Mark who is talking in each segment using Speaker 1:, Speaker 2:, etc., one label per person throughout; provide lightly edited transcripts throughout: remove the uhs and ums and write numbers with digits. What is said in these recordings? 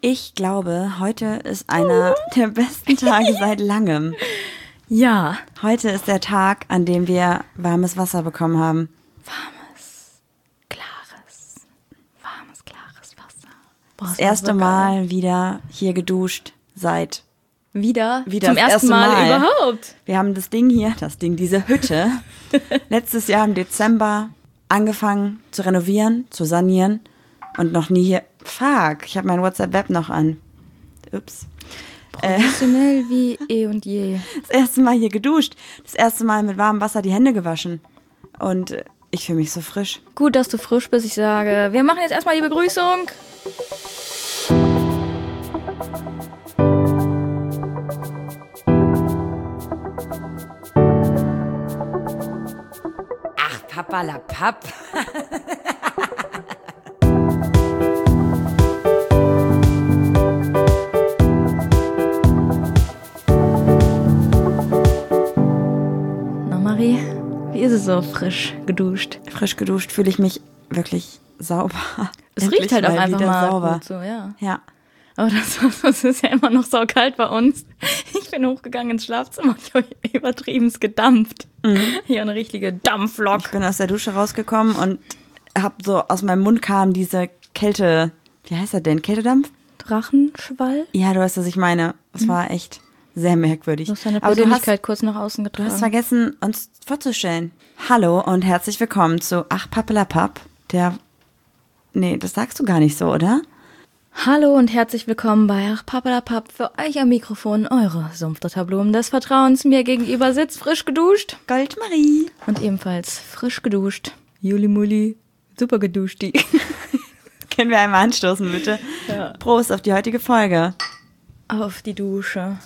Speaker 1: Ich glaube, heute ist einer der besten Tage seit langem.
Speaker 2: Ja.
Speaker 1: Heute ist der Tag, an dem wir warmes Wasser bekommen haben.
Speaker 2: Warmes, klares Wasser. Boah,
Speaker 1: Das erste Mal wieder hier geduscht seit...
Speaker 2: Wieder
Speaker 1: Zum
Speaker 2: ersten Mal überhaupt.
Speaker 1: Wir haben diese Hütte, letztes Jahr im Dezember angefangen zu renovieren, zu sanieren und noch nie hier... Fuck, ich habe mein WhatsApp-Web noch an. Ups.
Speaker 2: Professionell wie eh und je.
Speaker 1: Das erste Mal hier geduscht, das erste Mal mit warmem Wasser die Hände gewaschen. Und ich fühle mich so frisch.
Speaker 2: Gut, dass du frisch bist. Ich sage, wir machen jetzt erstmal die Begrüßung.
Speaker 3: Ach, Papperlapapp.
Speaker 2: Na Marie, wie ist es so frisch geduscht?
Speaker 1: Frisch geduscht fühle ich mich wirklich sauber.
Speaker 2: Es riecht halt auch
Speaker 1: mal
Speaker 2: einfach
Speaker 1: wieder
Speaker 2: mal
Speaker 1: sauber.
Speaker 2: gut so, ja.
Speaker 1: Ja.
Speaker 2: Aber das ist ja immer noch saukalt bei uns. Ich bin hochgegangen ins Schlafzimmer und ich habe übertriebenst gedampft. Hier eine richtige Dampflok.
Speaker 1: Ich bin aus der Dusche rausgekommen und hab so, aus meinem Mund kam diese Kälte, wie heißt das denn? Kältedampf?
Speaker 2: Drachenschwall?
Speaker 1: Ja, du weißt, was ich meine. Das war echt sehr merkwürdig.
Speaker 2: Du hast deine
Speaker 1: Aber
Speaker 2: Persönlichkeit kurz nach außen
Speaker 1: du
Speaker 2: getragen.
Speaker 1: hast vergessen, uns vorzustellen. Hallo und herzlich willkommen zu Ach Pappelapapp, das sagst du gar nicht so, oder?
Speaker 2: Hallo und herzlich willkommen bei Ach Pappelapapp. Für euch am Mikrofon eure Sumpfdotterblumen des Vertrauens. Mir gegenüber sitzt frisch geduscht.
Speaker 1: Goldmarie.
Speaker 2: Und ebenfalls frisch geduscht. Juli Muli, super geduscht die.
Speaker 1: Können wir einmal anstoßen, bitte?
Speaker 2: Ja.
Speaker 1: Prost auf die heutige Folge.
Speaker 2: Auf die Dusche.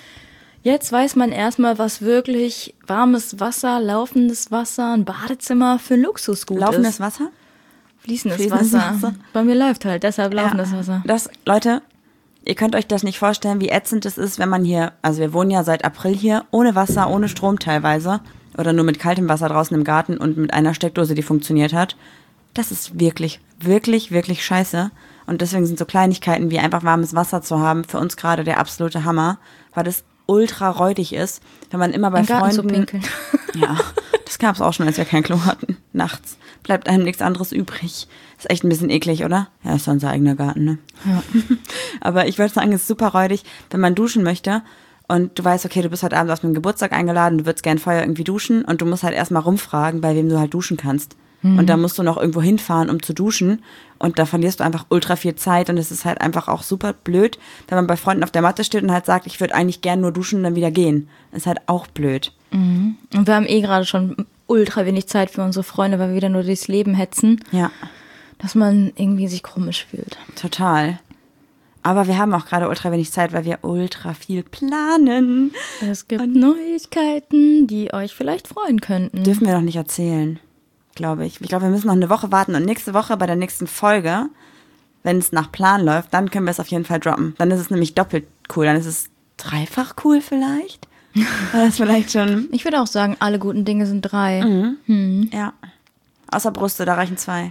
Speaker 2: Jetzt weiß man erstmal, was wirklich warmes Wasser, laufendes Wasser, ein Badezimmer für Luxusgut
Speaker 1: Laufendes
Speaker 2: ist.
Speaker 1: Wasser?
Speaker 2: Fließendes Wasser. Bei mir läuft halt, deshalb laufendes Wasser.
Speaker 1: Leute, ihr könnt euch das nicht vorstellen, wie ätzend es ist, wenn man hier, also wir wohnen ja seit April hier, ohne Wasser, ohne Strom teilweise, oder nur mit kaltem Wasser draußen im Garten und mit einer Steckdose, die funktioniert hat. Das ist wirklich, wirklich, wirklich scheiße. Und deswegen sind so Kleinigkeiten wie einfach warmes Wasser zu haben für uns gerade der absolute Hammer, weil das ultra räudig ist, wenn man immer bei
Speaker 2: Im Garten
Speaker 1: Freunden...
Speaker 2: zu pinkeln.
Speaker 1: Ja, das gab es auch schon, als wir kein Klo hatten. Nachts bleibt einem nichts anderes übrig. Ist echt ein bisschen eklig, oder? Ja, ist ja unser eigener Garten, ne?
Speaker 2: Ja.
Speaker 1: Aber ich würde sagen, es ist super räudig, wenn man duschen möchte und du weißt, okay, du bist heute Abend auf einem Geburtstag eingeladen, du würdest gern vorher irgendwie duschen und du musst halt erstmal rumfragen, bei wem du halt duschen kannst. Und da musst du noch irgendwo hinfahren, um zu duschen. Und da verlierst du einfach ultra viel Zeit. Und es ist halt einfach auch super blöd, wenn man bei Freunden auf der Matte steht und halt sagt, ich würde eigentlich gern nur duschen und dann wieder gehen. Ist halt auch blöd.
Speaker 2: Und wir haben gerade schon ultra wenig Zeit für unsere Freunde, weil wir wieder nur durchs Leben hetzen.
Speaker 1: Ja,
Speaker 2: Dass man irgendwie sich komisch fühlt.
Speaker 1: total. Aber wir haben auch gerade ultra wenig Zeit, weil wir ultra viel planen.
Speaker 2: Es gibt Neuigkeiten, die euch vielleicht freuen könnten.
Speaker 1: Dürfen wir doch nicht erzählen, glaube ich. Ich glaube, wir müssen noch eine Woche warten und nächste Woche bei der nächsten Folge, wenn es nach Plan läuft, dann können wir es auf jeden Fall droppen. Dann ist es nämlich doppelt cool. Dann ist es dreifach cool vielleicht. Oder ist vielleicht schon...
Speaker 2: Ich würde auch sagen, alle guten Dinge sind 3.
Speaker 1: Ja. Außer Brüste, da reichen 2.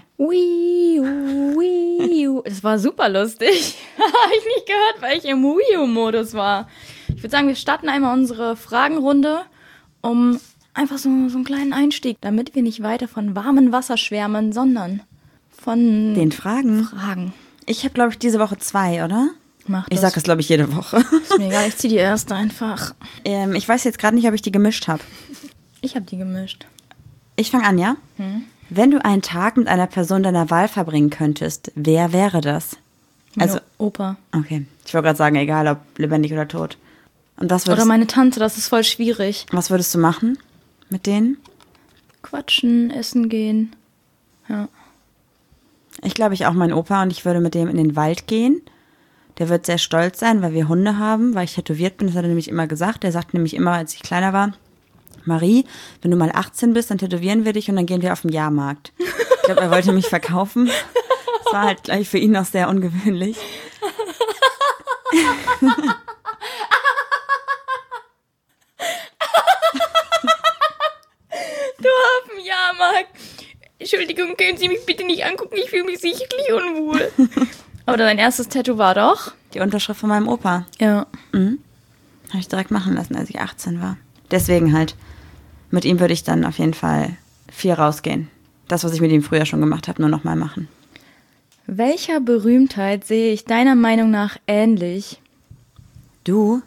Speaker 2: Wii U. Das war super lustig. Habe ich nicht gehört, weil ich im Wii U-Modus war. Ich würde sagen, wir starten einmal unsere Fragenrunde, um einfach so einen kleinen Einstieg, damit wir nicht weiter von warmem Wasser schwärmen, sondern von
Speaker 1: Den Fragen.
Speaker 2: Fragen.
Speaker 1: Ich habe, glaube ich, diese Woche 2, oder?
Speaker 2: Mach
Speaker 1: Ich
Speaker 2: das.
Speaker 1: sage das, glaube ich, jede Woche.
Speaker 2: Ist mir egal, ich ziehe die erste einfach.
Speaker 1: Ich weiß jetzt gerade nicht, ob ich die gemischt habe.
Speaker 2: Ich habe die gemischt.
Speaker 1: Ich fange an, ja? Wenn du einen Tag mit einer Person deiner Wahl verbringen könntest, wer wäre das? Also,
Speaker 2: Opa.
Speaker 1: okay. Ich wollte gerade sagen, egal ob lebendig oder tot. Und
Speaker 2: Oder meine Tante, das ist voll schwierig.
Speaker 1: was würdest du machen mit denen?
Speaker 2: Quatschen, essen gehen. Ja.
Speaker 1: Ich glaube, ich auch mein Opa und ich würde mit dem in den Wald gehen. Der wird sehr stolz sein, weil wir Hunde haben, weil ich tätowiert bin. Das hat er nämlich immer gesagt. Der sagt nämlich immer, als ich kleiner war, Marie, wenn du mal 18 bist, dann tätowieren wir dich und dann gehen wir auf den Jahrmarkt. Ich glaube, er wollte mich verkaufen. Das war halt gleich für ihn noch sehr ungewöhnlich.
Speaker 2: Du auf dem Jahrmarkt. Entschuldigung, können Sie mich bitte nicht angucken? Ich fühle mich sichtlich unwohl. Aber dein erstes Tattoo war doch?
Speaker 1: Die Unterschrift von meinem Opa.
Speaker 2: Ja.
Speaker 1: Habe ich direkt machen lassen, als ich 18 war. Deswegen halt. Mit ihm würde ich dann auf jeden Fall viel rausgehen. Das, was ich mit ihm früher schon gemacht habe, nur noch mal machen.
Speaker 2: Welcher Berühmtheit sehe ich deiner Meinung nach ähnlich?
Speaker 1: Du?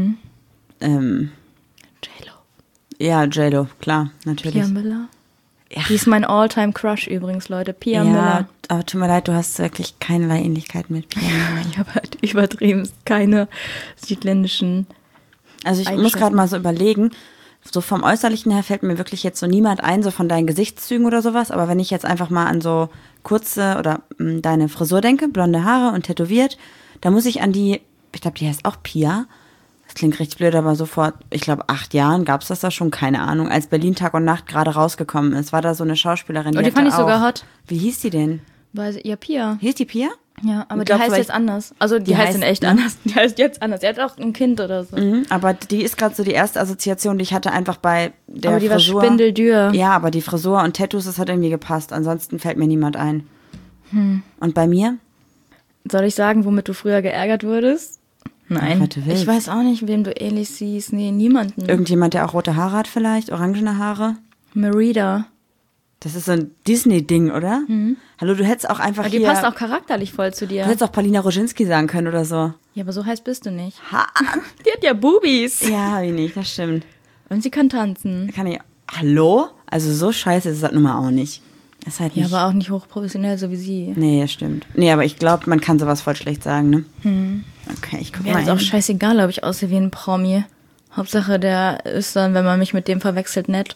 Speaker 2: J-Lo.
Speaker 1: Ja, J-Lo, klar, natürlich.
Speaker 2: Pia Miller.
Speaker 1: Ja.
Speaker 2: Die ist mein All-Time-Crush übrigens, Leute. Pia
Speaker 1: Ja,
Speaker 2: Miller.
Speaker 1: aber tut mir leid, du hast wirklich keinerlei Ähnlichkeit mit Pia Miller.
Speaker 2: Ich habe halt übertrieben keine südländischen.
Speaker 1: Also ich muss
Speaker 2: Eigenschaften.
Speaker 1: gerade mal so überlegen, so vom Äußerlichen her fällt mir wirklich jetzt so niemand ein, so von deinen Gesichtszügen oder sowas, aber wenn ich jetzt einfach mal an so kurze oder deine Frisur denke, blonde Haare und tätowiert, da muss ich an die, ich glaube, die heißt auch Pia. Das klingt richtig blöd, aber so vor, ich glaube, 8 Jahren gab es das da schon, keine Ahnung, als Berlin Tag und Nacht gerade rausgekommen ist, war da so eine Schauspielerin.
Speaker 2: Oh, die
Speaker 1: hatte
Speaker 2: fand ich sogar
Speaker 1: auch-
Speaker 2: hot.
Speaker 1: Wie hieß die denn?
Speaker 2: Ja, Pia.
Speaker 1: Hieß die Pia?
Speaker 2: Ja, aber
Speaker 1: Ich
Speaker 2: die
Speaker 1: glaub,
Speaker 2: heißt
Speaker 1: vielleicht-
Speaker 2: jetzt anders. Also die
Speaker 1: Die
Speaker 2: heißt
Speaker 1: heißt,
Speaker 2: in echt
Speaker 1: ne?
Speaker 2: anders. Die heißt jetzt anders. Er hat auch ein Kind oder so.
Speaker 1: Aber die ist gerade so die erste Assoziation, die ich hatte, einfach bei der
Speaker 2: Aber die
Speaker 1: Frisur.
Speaker 2: war spindeldür.
Speaker 1: Ja, aber die Frisur und Tattoos, das hat irgendwie gepasst. Ansonsten fällt mir niemand ein. Und bei mir?
Speaker 2: Soll ich sagen, womit du früher geärgert wurdest? Nein.
Speaker 1: was du willst.
Speaker 2: Ich weiß auch nicht, wem du ähnlich siehst. Nee, niemanden.
Speaker 1: Irgendjemand, der auch rote Haare hat vielleicht, orangene Haare.
Speaker 2: Merida.
Speaker 1: Das ist so ein Disney-Ding, oder? Hallo, du hättest auch einfach
Speaker 2: Aber die
Speaker 1: hier...
Speaker 2: passt auch charakterlich voll zu
Speaker 1: Du
Speaker 2: dir.
Speaker 1: hättest auch Paulina Roginski sagen können oder so.
Speaker 2: Ja, aber so heiß bist du nicht.
Speaker 1: Ha.
Speaker 2: Die hat ja Bubis.
Speaker 1: Ja, hab ich nicht, das stimmt.
Speaker 2: Und sie kann tanzen.
Speaker 1: Kann ich... Hallo? Also so scheiße ist das nun mal auch nicht. Ist halt
Speaker 2: Ja,
Speaker 1: nicht...
Speaker 2: aber auch nicht hochprofessionell, so wie sie.
Speaker 1: Nee, das stimmt. Nee, aber ich glaube, man kann sowas voll schlecht sagen, ne? Okay, ich guck
Speaker 2: Mir
Speaker 1: mal.
Speaker 2: ist auch
Speaker 1: hin.
Speaker 2: scheißegal, ob ich aussehe wie ein Promi. Hauptsache, der ist dann, wenn man mich mit dem verwechselt, nett.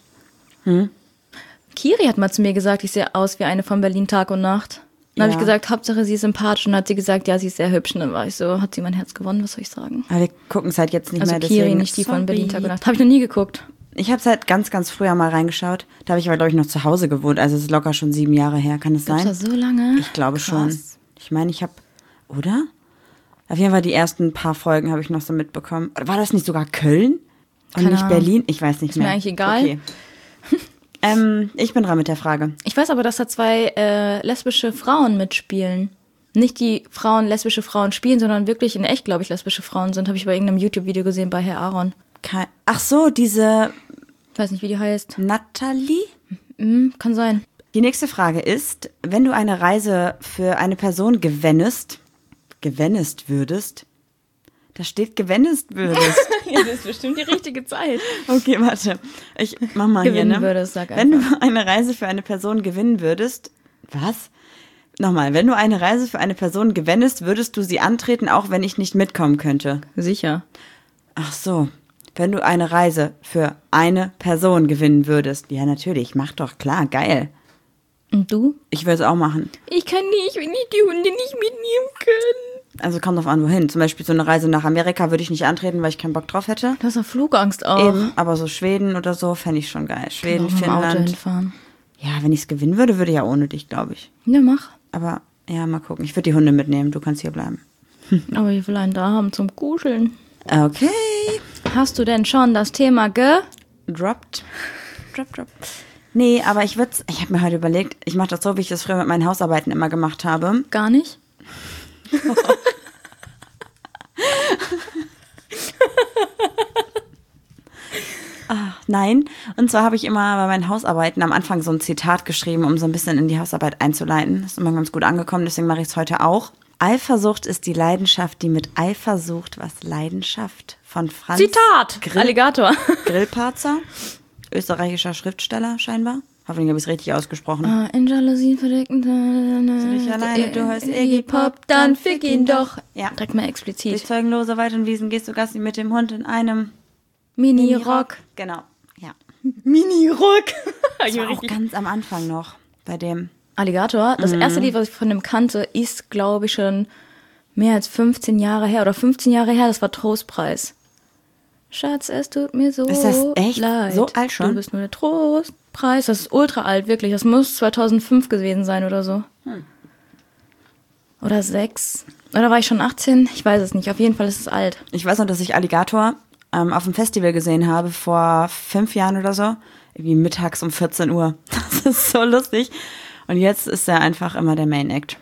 Speaker 2: Kiri hat mal zu mir gesagt, ich sehe aus wie eine von Berlin Tag und Nacht. Dann habe
Speaker 1: Ja.
Speaker 2: ich gesagt, Hauptsache sie ist sympathisch. Und dann hat sie gesagt, ja, sie ist sehr hübsch. Und dann war ich so, hat sie mein Herz gewonnen, was soll ich sagen?
Speaker 1: Aber wir gucken es halt jetzt nicht
Speaker 2: Also
Speaker 1: mehr.
Speaker 2: Kiri,
Speaker 1: deswegen.
Speaker 2: nicht die von
Speaker 1: Sorry.
Speaker 2: Berlin Tag und Nacht. Habe ich noch nie geguckt.
Speaker 1: Ich habe es halt ganz, ganz früher mal reingeschaut. Da habe ich aber, glaube ich, noch zu Hause gewohnt. Also es ist locker schon 7 Jahre her. Kann es
Speaker 2: Gibt's
Speaker 1: sein?
Speaker 2: das so lange?
Speaker 1: Ich glaube
Speaker 2: Krass.
Speaker 1: schon. Ich meine, ich habe... Oder? Auf jeden Fall die ersten paar Folgen habe ich noch so mitbekommen. Oder war das nicht sogar Köln? Und
Speaker 2: Keine
Speaker 1: nicht
Speaker 2: Ahnung.
Speaker 1: Berlin? Ich weiß nicht
Speaker 2: Ist mir
Speaker 1: mehr.
Speaker 2: eigentlich egal.
Speaker 1: Okay. Ich bin dran mit der Frage.
Speaker 2: Ich weiß aber, dass da 2 lesbische Frauen mitspielen. Nicht die Frauen lesbische Frauen spielen, sondern wirklich in echt, glaube ich, lesbische Frauen sind. Habe ich bei irgendeinem YouTube-Video gesehen bei Herr Aaron.
Speaker 1: Ach so, diese
Speaker 2: Ich weiß nicht, wie die heißt.
Speaker 1: Natalie?
Speaker 2: Kann sein.
Speaker 1: Die nächste Frage ist, wenn du eine Reise für eine Person gewennest würdest, da steht gewennest würdest.
Speaker 2: Ja, das ist bestimmt die richtige Zeit.
Speaker 1: Okay, warte. Ich mach mal
Speaker 2: Gewinnen
Speaker 1: hier, ne?
Speaker 2: würdest, sag
Speaker 1: Wenn du
Speaker 2: einfach.
Speaker 1: eine Reise für eine Person gewinnen würdest, was? Nochmal, wenn du eine Reise für eine Person gewennest, würdest du sie antreten, auch wenn ich nicht mitkommen könnte.
Speaker 2: Sicher.
Speaker 1: Ach so. Wenn du eine Reise für eine Person gewinnen würdest. Ja, natürlich. Mach doch, klar, geil.
Speaker 2: Und du?
Speaker 1: Ich will es auch machen.
Speaker 2: Ich kann nicht, wenn ich die Hunde nicht mitnehmen kann.
Speaker 1: Also kommt drauf an, wohin. Zum Beispiel so eine Reise nach Amerika würde ich nicht antreten, weil ich keinen Bock drauf hätte.
Speaker 2: Du hast doch Flugangst auch.
Speaker 1: Eben, aber so Schweden oder so fände ich schon geil. Schweden,
Speaker 2: Auch mit dem Auto
Speaker 1: Finnland.
Speaker 2: hinfahren.
Speaker 1: Ja, wenn ich es gewinnen würde, würde ich ja ohne dich, glaube ich.
Speaker 2: Ja, mach.
Speaker 1: Aber ja, mal gucken. Ich würde die Hunde mitnehmen. Du kannst hier bleiben.
Speaker 2: Aber ich will einen da haben zum Kuscheln.
Speaker 1: Okay.
Speaker 2: Hast du denn schon das Thema
Speaker 1: Dropped. Drop. Nee, aber ich habe mir heute überlegt, ich mache das so, wie ich das früher mit meinen Hausarbeiten immer gemacht habe.
Speaker 2: Gar nicht?
Speaker 1: Nein. Und zwar habe ich immer bei meinen Hausarbeiten am Anfang so ein Zitat geschrieben, um so ein bisschen in die Hausarbeit einzuleiten. Das ist immer ganz gut angekommen, deswegen mache ich es heute auch. Eifersucht ist die Leidenschaft, die mit Eifer sucht, was Leidenschaft von Franz
Speaker 2: Zitat! Alligator.
Speaker 1: Grillparzer, österreichischer Schriftsteller scheinbar. Hoffentlich habe ich es richtig ausgesprochen.
Speaker 2: In Jalousien verdeckten.
Speaker 1: dich alleine, du hörst Iggy Pop,
Speaker 2: dann fick ihn doch.
Speaker 1: Ja.
Speaker 2: Direkt mal
Speaker 1: Durch
Speaker 2: explizit.
Speaker 1: zeugenlose Wald und Wiesen gehst du Gassi mit dem Hund in einem
Speaker 2: Mini-Rock.
Speaker 1: Genau, ja.
Speaker 2: Mini-Rock.
Speaker 1: Das war auch ganz am Anfang noch bei dem.
Speaker 2: Alligator. Das erste Lied, was ich von dem kannte, ist, glaube ich, schon mehr als 15 Jahre her. Oder 15 Jahre her, das war Trostpreis. Schatz, es tut mir so
Speaker 1: Ist das echt
Speaker 2: leid.
Speaker 1: so alt schon?
Speaker 2: Du bist nur der Trostpreis. Das ist ultra alt, wirklich. Das muss 2005 gewesen sein oder so. Oder 6. Oder war ich schon 18? Ich weiß es nicht. Auf jeden Fall ist es alt.
Speaker 1: Ich weiß noch, dass ich Alligator auf dem Festival gesehen habe vor 5 Jahren oder so. Irgendwie mittags um 14 Uhr. Das ist so lustig. Und jetzt ist er einfach immer der Main Act.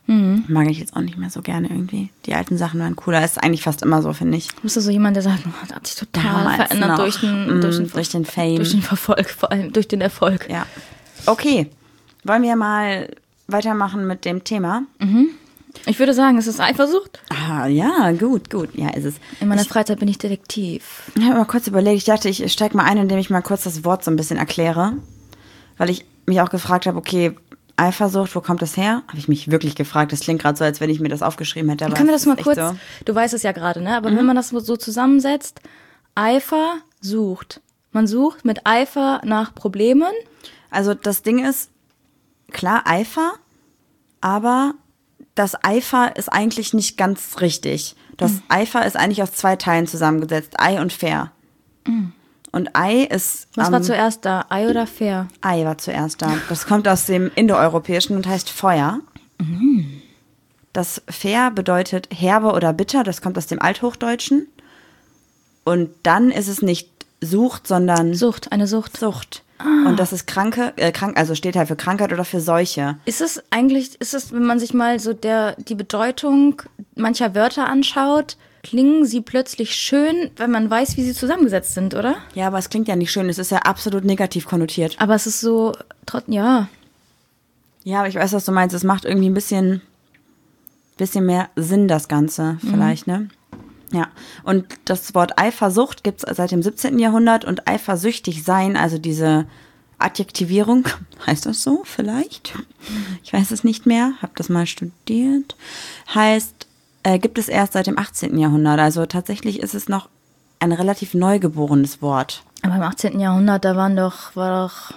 Speaker 1: Mag ich jetzt auch nicht mehr so gerne irgendwie. Die alten Sachen waren cooler. Ist eigentlich fast immer so, finde ich.
Speaker 2: Bist du so jemand, der sagt, das hat sich total verändert durch den
Speaker 1: Fame.
Speaker 2: Durch den Erfolg, vor allem durch den Erfolg.
Speaker 1: Ja. Okay. Wollen wir mal weitermachen mit dem Thema?
Speaker 2: Ich würde sagen, es ist Eifersucht.
Speaker 1: Ah, ja, gut. Ja, ist es.
Speaker 2: In meiner Freizeit bin ich Detektiv.
Speaker 1: Ich habe mal kurz überlegt, ich dachte, ich steige mal ein, indem ich mal kurz das Wort so ein bisschen erkläre. Weil ich mich auch gefragt habe, okay, Eifersucht, wo kommt das her? Habe ich mich wirklich gefragt. Das klingt gerade so, als wenn ich mir das aufgeschrieben hätte. Aber
Speaker 2: Können wir das mal kurz,
Speaker 1: so.
Speaker 2: Du weißt es ja gerade, ne? Aber wenn man das so zusammensetzt, Eifer sucht. Man sucht mit Eifer nach Problemen.
Speaker 1: Also das Ding ist, klar, Eifer, aber das Eifer ist eigentlich nicht ganz richtig. Das Eifer ist eigentlich aus 2 Teilen zusammengesetzt, Ei und Fair. Und Ei ist...
Speaker 2: Was war zuerst da, Ei oder Fair?
Speaker 1: Ei war zuerst da. Das kommt aus dem Indoeuropäischen und heißt Feuer. Das Fair bedeutet herbe oder bitter, das kommt aus dem Althochdeutschen. Und dann ist es nicht Sucht, sondern...
Speaker 2: Eine Sucht.
Speaker 1: Und das ist krank, also steht halt für Krankheit oder für Seuche.
Speaker 2: Ist es, wenn man sich mal so die Bedeutung mancher Wörter anschaut, klingen sie plötzlich schön, wenn man weiß, wie sie zusammengesetzt sind, oder?
Speaker 1: Ja, aber es klingt ja nicht schön, es ist ja absolut negativ konnotiert.
Speaker 2: Aber es ist so, ja.
Speaker 1: Ja, aber ich weiß, was du meinst, es macht irgendwie ein bisschen mehr Sinn, das Ganze vielleicht, ne? Ja, und das Wort Eifersucht gibt es seit dem 17. Jahrhundert und eifersüchtig sein, also diese Adjektivierung, heißt das so vielleicht? Ich weiß es nicht mehr, habe das mal studiert, gibt es erst seit dem 18. Jahrhundert, also tatsächlich ist es noch ein relativ neugeborenes Wort.
Speaker 2: Aber im 18. Jahrhundert, da war doch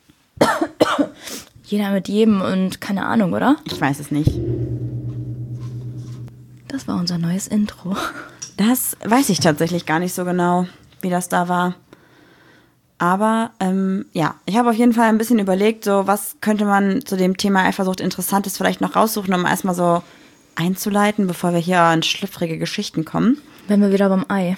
Speaker 2: jeder mit jedem und keine Ahnung, oder?
Speaker 1: Ich weiß es nicht.
Speaker 2: Das war unser neues Intro.
Speaker 1: Das weiß ich tatsächlich gar nicht so genau, wie das da war. Aber ja, ich habe auf jeden Fall ein bisschen überlegt, so was könnte man zu dem Thema Eifersucht Interessantes vielleicht noch raussuchen, um erstmal so einzuleiten, bevor wir hier an schlüpfrige Geschichten kommen.
Speaker 2: Wenn wir wieder beim Ei.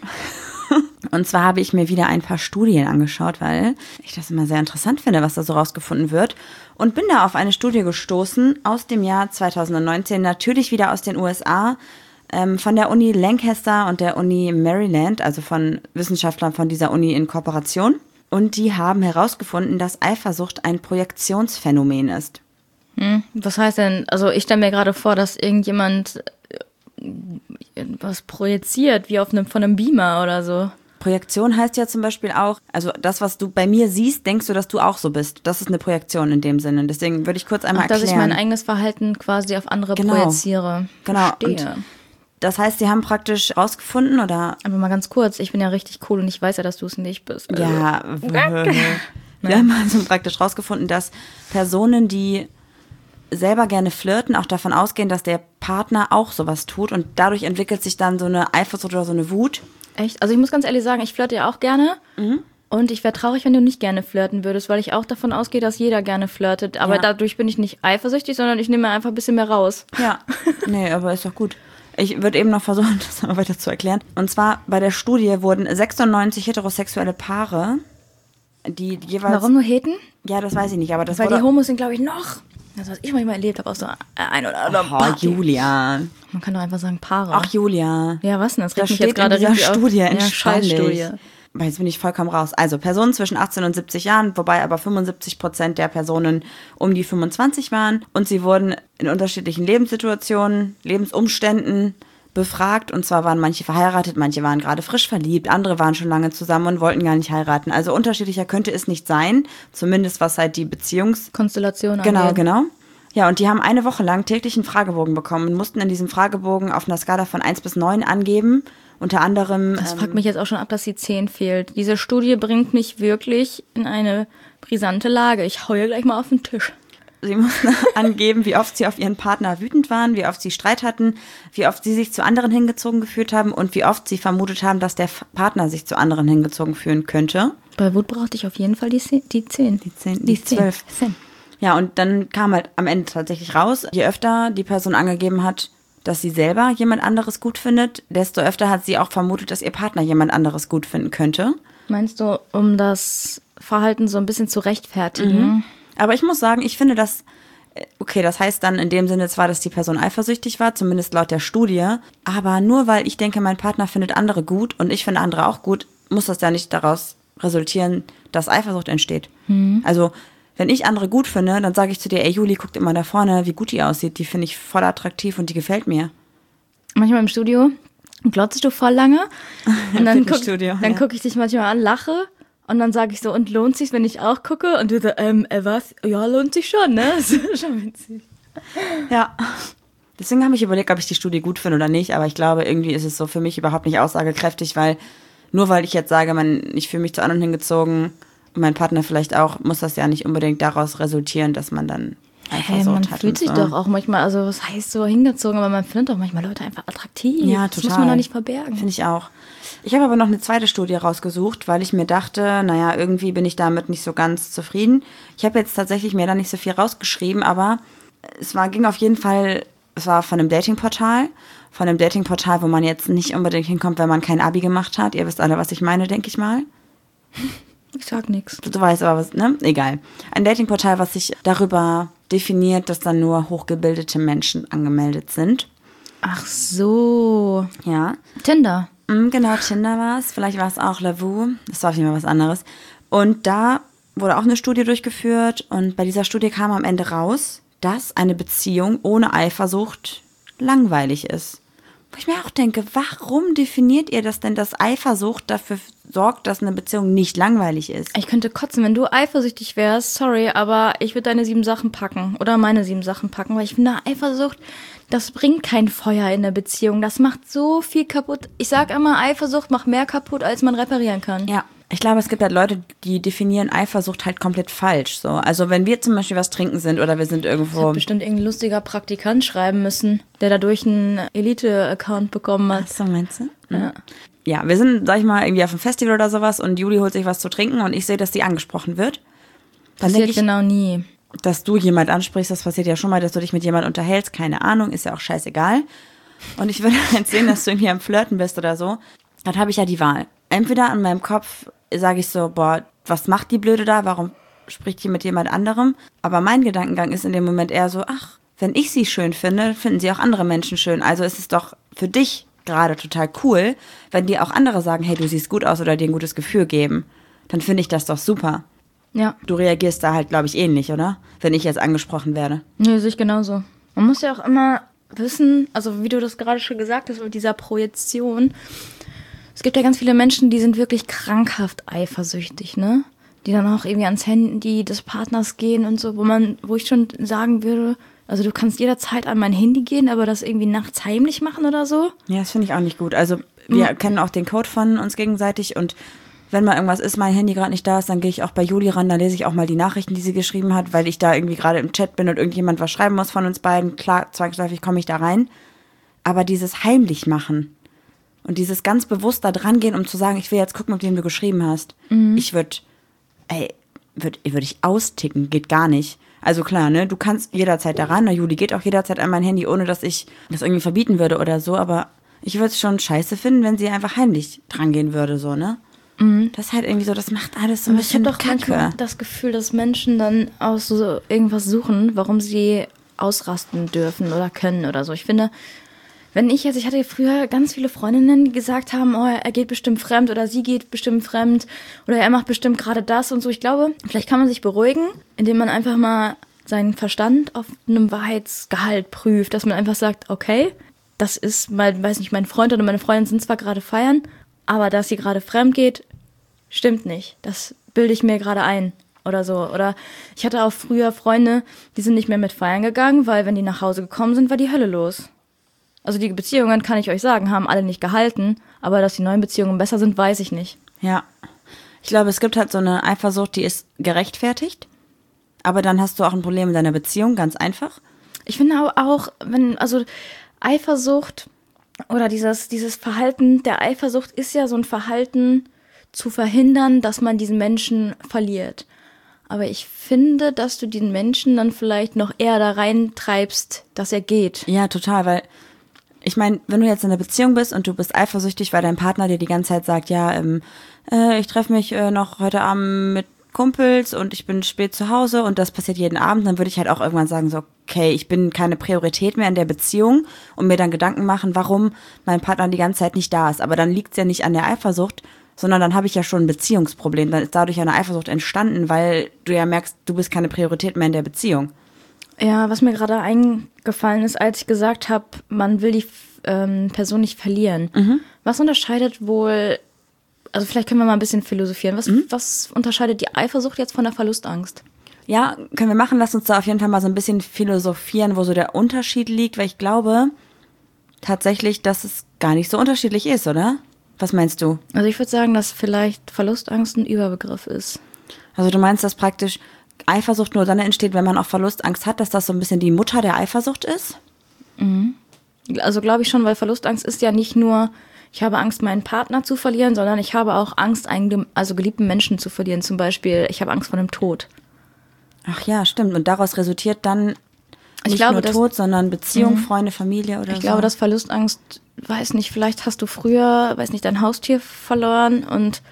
Speaker 1: Und zwar habe ich mir wieder ein paar Studien angeschaut, weil ich das immer sehr interessant finde, was da so rausgefunden wird. Und bin da auf eine Studie gestoßen aus dem Jahr 2019, natürlich wieder aus den USA, von der Uni Lancaster und der Uni Maryland, also von Wissenschaftlern von dieser Uni in Kooperation. Und die haben herausgefunden, dass Eifersucht ein Projektionsphänomen ist.
Speaker 2: Was heißt denn, also ich stelle mir gerade vor, dass irgendjemand was projiziert, wie von einem Beamer oder so.
Speaker 1: Projektion heißt ja zum Beispiel auch, also das, was du bei mir siehst, denkst du, dass du auch so bist. Das ist eine Projektion in dem Sinne. Deswegen würde ich kurz einmal erklären.
Speaker 2: Dass ich mein eigenes Verhalten quasi auf andere projiziere.
Speaker 1: Genau.
Speaker 2: Verstehe.
Speaker 1: Und das heißt, sie haben praktisch rausgefunden, oder?
Speaker 2: Aber mal ganz kurz, ich bin ja richtig cool und ich weiß ja, dass du es nicht bist. Also.
Speaker 1: Ja, wir haben also praktisch rausgefunden, dass Personen, die selber gerne flirten, auch davon ausgehen, dass der Partner auch sowas tut und dadurch entwickelt sich dann so eine Eifersucht oder so eine Wut.
Speaker 2: Echt? Also ich muss ganz ehrlich sagen, ich flirte ja auch gerne und ich wäre traurig, wenn du nicht gerne flirten würdest, weil ich auch davon ausgehe, dass jeder gerne flirtet, aber dadurch bin ich nicht eifersüchtig, sondern ich nehme mir einfach ein bisschen mehr raus.
Speaker 1: Ja, nee, aber ist doch gut. Ich würde eben noch versuchen, das mal weiter zu erklären. Und zwar bei der Studie wurden 96 heterosexuelle Paare, die jeweils...
Speaker 2: Warum nur Heten?
Speaker 1: Ja, das weiß ich nicht, aber das
Speaker 2: weil
Speaker 1: wurde...
Speaker 2: die Homos sind, glaube ich, noch... Das, was ich manchmal erlebt habe, auch so ein oder anderen Party.
Speaker 1: Julia.
Speaker 2: Man kann doch einfach sagen Paare.
Speaker 1: Ach, Julia.
Speaker 2: Ja, was denn? Das regt
Speaker 1: Das
Speaker 2: mich
Speaker 1: steht
Speaker 2: jetzt gerade
Speaker 1: in dieser
Speaker 2: richtig
Speaker 1: Studie,
Speaker 2: auf.
Speaker 1: Scheißstudie. Weil jetzt bin ich vollkommen raus. Also Personen zwischen 18 und 70 Jahren, wobei aber 75% der Personen um die 25 waren. Und sie wurden in unterschiedlichen Lebenssituationen, Lebensumständen befragt. Und zwar waren manche verheiratet, manche waren gerade frisch verliebt, andere waren schon lange zusammen und wollten gar nicht heiraten. Also unterschiedlicher könnte es nicht sein, zumindest was halt die
Speaker 2: Konstellation
Speaker 1: angeht. Genau. Ja, und die haben eine Woche lang täglich einen Fragebogen bekommen und mussten in diesem Fragebogen auf einer Skala von 1 bis 9 angeben. Unter anderem...
Speaker 2: Das fuckt mich jetzt auch schon ab, dass die 10 fehlt. Diese Studie bringt mich wirklich in eine brisante Lage. Ich heule gleich mal auf den Tisch.
Speaker 1: Sie mussten angeben, wie oft sie auf ihren Partner wütend waren, wie oft sie Streit hatten, wie oft sie sich zu anderen hingezogen gefühlt haben und wie oft sie vermutet haben, dass der Partner sich zu anderen hingezogen fühlen könnte.
Speaker 2: Bei Wut brauchte ich auf jeden Fall die 10.
Speaker 1: Die 12.
Speaker 2: 10.
Speaker 1: Ja, und dann kam halt am Ende tatsächlich raus, je öfter die Person angegeben hat, dass sie selber jemand anderes gut findet, desto öfter hat sie auch vermutet, dass ihr Partner jemand anderes gut finden könnte.
Speaker 2: Meinst du, um das Verhalten so ein bisschen zu rechtfertigen?
Speaker 1: Aber ich muss sagen, ich finde das Okay, das heißt dann in dem Sinne zwar, dass die Person eifersüchtig war, zumindest laut der Studie, aber nur weil ich denke, mein Partner findet andere gut und ich finde andere auch gut, muss das ja nicht daraus resultieren, dass Eifersucht entsteht. Also, wenn ich andere gut finde, dann sage ich zu dir, ey Juli, guck dir mal da vorne, wie gut die aussieht, die finde ich voll attraktiv und die gefällt mir.
Speaker 2: Manchmal im Studio glotzt du voll lange und dann guck ich dich manchmal an, lache und dann sage ich so, und lohnt sich's, wenn ich auch gucke? Und du so, was? Ja, lohnt sich schon, ne? Das ist schon witzig.
Speaker 1: Ja. Deswegen habe ich überlegt, ob ich die Studie gut finde oder nicht, aber ich glaube, irgendwie ist es so für mich überhaupt nicht aussagekräftig, weil nur weil ich jetzt sage, ich fühle mich zu anderen hingezogen und mein Partner vielleicht auch, muss das ja nicht unbedingt daraus resultieren, dass man dann Eifersucht
Speaker 2: man
Speaker 1: hat.
Speaker 2: fühlt sich
Speaker 1: so.
Speaker 2: doch auch manchmal, also was heißt so hingezogen, aber man findet doch manchmal Leute einfach attraktiv.
Speaker 1: Ja, total.
Speaker 2: Das muss man doch nicht verbergen.
Speaker 1: Finde ich auch. Ich habe aber noch eine zweite Studie rausgesucht, weil ich mir dachte, naja, irgendwie bin ich damit nicht so ganz zufrieden. Ich habe jetzt tatsächlich mir da nicht so viel rausgeschrieben, aber ging auf jeden Fall, es war von einem Datingportal, wo man jetzt nicht unbedingt hinkommt, wenn man kein Abi gemacht hat. Ihr wisst alle, was ich meine, denke ich mal.
Speaker 2: Ich sag nichts.
Speaker 1: Du weißt aber was, ne? Egal. Ein Datingportal, was sich darüber definiert, dass dann nur hochgebildete Menschen angemeldet sind.
Speaker 2: Ach so.
Speaker 1: Ja.
Speaker 2: Tinder.
Speaker 1: Genau, Tinder war es. Vielleicht war es auch Lavu. Das war auf jeden Fall was anderes. Und da wurde auch eine Studie durchgeführt. Und bei dieser Studie kam am Ende raus, dass eine Beziehung ohne Eifersucht langweilig ist. Wo ich mir auch denke, warum definiert ihr das denn, dass Eifersucht dafür sorgt, dass eine Beziehung nicht langweilig ist?
Speaker 2: Ich könnte kotzen, wenn du eifersüchtig wärst, sorry, aber ich würde deine 7 Sachen packen oder meine 7 Sachen packen, weil ich finde, Eifersucht, das bringt kein Feuer in der Beziehung, das macht so viel kaputt. Ich sag immer, Eifersucht macht mehr kaputt, als man reparieren kann.
Speaker 1: Ja. Ich glaube, es gibt halt Leute, die definieren Eifersucht halt komplett falsch. So. Also wenn wir zum Beispiel was trinken sind oder wir sind irgendwo...
Speaker 2: Das hat bestimmt irgendein lustiger Praktikant schreiben müssen, der dadurch einen Elite-Account bekommen hat.
Speaker 1: Ach so, meinst du?
Speaker 2: Ja.
Speaker 1: Ja, wir sind, sag ich mal, irgendwie auf einem Festival oder sowas und Juli holt sich was zu trinken und ich sehe, dass die angesprochen wird. Dann
Speaker 2: Passiert genau nie.
Speaker 1: Dass du jemand ansprichst, das passiert ja schon mal, dass du dich mit jemand unterhältst, keine Ahnung, ist ja auch scheißegal. Und ich würde halt sehen, dass du irgendwie am Flirten bist oder so. Dann habe ich ja die Wahl. Entweder in meinem Kopf sage ich so, boah, was macht die Blöde da? Warum spricht die mit jemand anderem? Aber mein Gedankengang ist in dem Moment eher so, ach, wenn ich sie schön finde, finden sie auch andere Menschen schön. Also ist es doch für dich gerade total cool, wenn dir auch andere sagen, hey, du siehst gut aus oder dir ein gutes Gefühl geben. Dann finde ich das doch super.
Speaker 2: Ja.
Speaker 1: Du reagierst da halt, glaube ich, ähnlich, oder? Wenn ich jetzt angesprochen werde.
Speaker 2: Nee, sehe ich genauso. Man muss ja auch immer wissen, also wie du das gerade schon gesagt hast, mit dieser Projektion. Es gibt ja ganz viele Menschen, die sind wirklich krankhaft eifersüchtig, ne? Die dann auch irgendwie ans Handy des Partners gehen und so, wo ich schon sagen würde, also du kannst jederzeit an mein Handy gehen, aber das irgendwie nachts heimlich machen oder so.
Speaker 1: Ja, das finde ich auch nicht gut. Also wir kennen auch den Code von uns gegenseitig und wenn mal irgendwas ist, mein Handy gerade nicht da ist, dann gehe ich auch bei Juli ran, dann lese ich auch mal die Nachrichten, die sie geschrieben hat, weil ich da irgendwie gerade im Chat bin und irgendjemand was schreiben muss von uns beiden. Klar, zwangsläufig komme ich da rein. Aber dieses heimlich machen und dieses ganz bewusst da dran gehen, um zu sagen, ich will jetzt gucken, mit wem du geschrieben hast. Ich würde ich austicken, geht gar nicht. Also klar, ne, du kannst jederzeit da ran, Juli geht auch jederzeit an mein Handy, ohne dass ich das irgendwie verbieten würde oder so, aber ich würde es schon scheiße finden, wenn sie einfach heimlich dran gehen würde, so, ne? Das ist halt irgendwie so, das macht alles so ein bisschen
Speaker 2: Kacke. Ich habe doch manchmal das Gefühl, dass Menschen dann auch so irgendwas suchen, warum sie ausrasten dürfen oder können oder so. Ich finde, ich hatte früher ganz viele Freundinnen, die gesagt haben, oh, er geht bestimmt fremd oder sie geht bestimmt fremd oder er macht bestimmt gerade das und so. Ich glaube, vielleicht kann man sich beruhigen, indem man einfach mal seinen Verstand auf einem Wahrheitsgehalt prüft, dass man einfach sagt, okay, das ist mein Freund oder meine Freundin sind zwar gerade feiern, aber dass sie gerade fremd geht, stimmt nicht. Das bilde ich mir gerade ein oder so. Oder ich hatte auch früher Freunde, die sind nicht mehr mit feiern gegangen, weil wenn die nach Hause gekommen sind, war die Hölle los. Also die Beziehungen, kann ich euch sagen, haben alle nicht gehalten, aber dass die neuen Beziehungen besser sind, weiß ich nicht.
Speaker 1: Ja, ich glaube, es gibt halt so eine Eifersucht, die ist gerechtfertigt, aber dann hast du auch ein Problem in deiner Beziehung, ganz einfach.
Speaker 2: Ich finde auch, Eifersucht oder dieses Verhalten der Eifersucht ist ja so ein Verhalten zu verhindern, dass man diesen Menschen verliert. Aber ich finde, dass du den Menschen dann vielleicht noch eher da reintreibst, dass er geht.
Speaker 1: Ja, total, weil ich meine, wenn du jetzt in einer Beziehung bist und du bist eifersüchtig, weil dein Partner dir die ganze Zeit sagt, ja, ich treffe mich noch heute Abend mit Kumpels und ich bin spät zu Hause und das passiert jeden Abend, dann würde ich halt auch irgendwann sagen, so, okay, ich bin keine Priorität mehr in der Beziehung und mir dann Gedanken machen, warum mein Partner die ganze Zeit nicht da ist. Aber dann liegt es ja nicht an der Eifersucht, sondern dann habe ich ja schon ein Beziehungsproblem. Dann ist dadurch eine Eifersucht entstanden, weil du ja merkst, du bist keine Priorität mehr in der Beziehung.
Speaker 2: Ja, was mir gerade eingefallen ist, als ich gesagt habe, man will die Person nicht verlieren. Was unterscheidet wohl, also vielleicht können wir mal ein bisschen philosophieren, was unterscheidet die Eifersucht jetzt von der Verlustangst?
Speaker 1: Ja, können wir machen. Lass uns da auf jeden Fall mal so ein bisschen philosophieren, wo so der Unterschied liegt, weil ich glaube tatsächlich, dass es gar nicht so unterschiedlich ist, oder? Was meinst du?
Speaker 2: Also ich würde sagen, dass vielleicht Verlustangst ein Überbegriff ist.
Speaker 1: Also du meinst, dass praktisch Eifersucht nur dann entsteht, wenn man auch Verlustangst hat, dass das so ein bisschen die Mutter der Eifersucht ist?
Speaker 2: Also glaube ich schon, weil Verlustangst ist ja nicht nur, ich habe Angst, meinen Partner zu verlieren, sondern ich habe auch Angst, einen geliebten Menschen zu verlieren. Zum Beispiel, ich habe Angst vor dem Tod.
Speaker 1: Ach ja, stimmt. Und daraus resultiert dann
Speaker 2: Ich
Speaker 1: nicht
Speaker 2: glaube,
Speaker 1: nur
Speaker 2: dass-
Speaker 1: Tod, sondern Beziehung, Freunde, Familie oder so.
Speaker 2: Ich glaube, dass Verlustangst, weiß nicht, vielleicht hast du früher, weiß nicht, dein Haustier verloren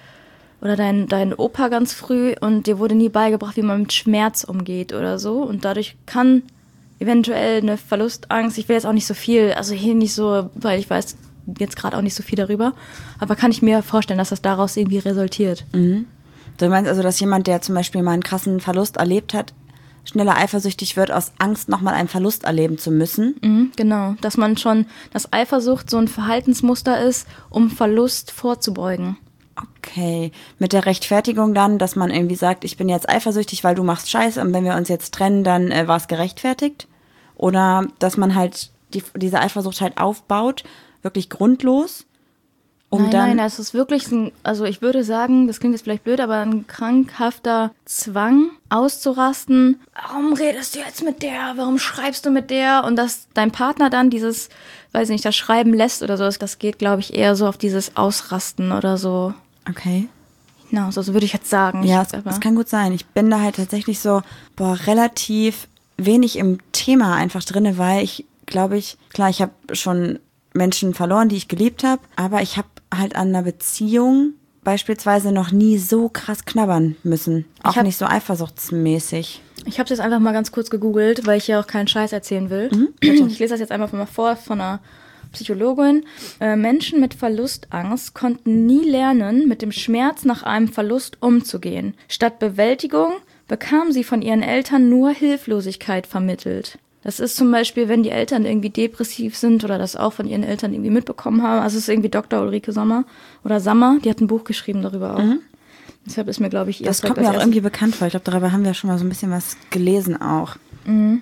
Speaker 2: oder dein Opa ganz früh und dir wurde nie beigebracht, wie man mit Schmerz umgeht oder so. Und dadurch kann eventuell eine Verlustangst, ich will jetzt auch nicht so viel, also hier nicht so, weil ich weiß jetzt gerade auch nicht so viel darüber, aber kann ich mir vorstellen, dass das daraus irgendwie resultiert.
Speaker 1: Du meinst also, dass jemand, der zum Beispiel mal einen krassen Verlust erlebt hat, schneller eifersüchtig wird aus Angst, nochmal einen Verlust erleben zu müssen?
Speaker 2: Genau, dass Eifersucht so ein Verhaltensmuster ist, um Verlust vorzubeugen.
Speaker 1: Okay. Mit der Rechtfertigung dann, dass man irgendwie sagt, ich bin jetzt eifersüchtig, weil du machst Scheiße und wenn wir uns jetzt trennen, dann war es gerechtfertigt? Oder dass man halt diese Eifersucht halt aufbaut, wirklich grundlos,
Speaker 2: Nein, es ist wirklich also ich würde sagen, das klingt jetzt vielleicht blöd, aber ein krankhafter Zwang auszurasten. Warum redest du jetzt mit der? Warum schreibst du mit der? Und dass dein Partner dann dieses, weiß nicht, das Schreiben lässt oder so, das geht, glaube ich, eher so auf dieses Ausrasten oder so
Speaker 1: Okay.
Speaker 2: hinaus. Also würde ich jetzt sagen.
Speaker 1: Ja, es kann gut sein. Ich bin da halt tatsächlich so, relativ wenig im Thema einfach drinne, weil ich glaube, klar, ich habe schon Menschen verloren, die ich geliebt habe, aber ich habe halt an einer Beziehung beispielsweise noch nie so krass knabbern müssen. Auch nicht so eifersuchtsmäßig.
Speaker 2: Ich habe es jetzt einfach mal ganz kurz gegoogelt, weil ich ja auch keinen Scheiß erzählen will. Ich lese das jetzt einfach mal vor von einer Psychologin. Menschen mit Verlustangst konnten nie lernen, mit dem Schmerz nach einem Verlust umzugehen. Statt Bewältigung bekamen sie von ihren Eltern nur Hilflosigkeit vermittelt. Das ist zum Beispiel, wenn die Eltern irgendwie depressiv sind oder das auch von ihren Eltern irgendwie mitbekommen haben. Also es ist irgendwie Dr. Ulrike Sommer oder Sammer, die hat ein Buch geschrieben darüber auch. Deshalb ist mir, glaube ich, ihr
Speaker 1: Das kommt mir auch irgendwie bekannt vor. Ich glaube, darüber haben wir schon mal so ein bisschen was gelesen auch. Und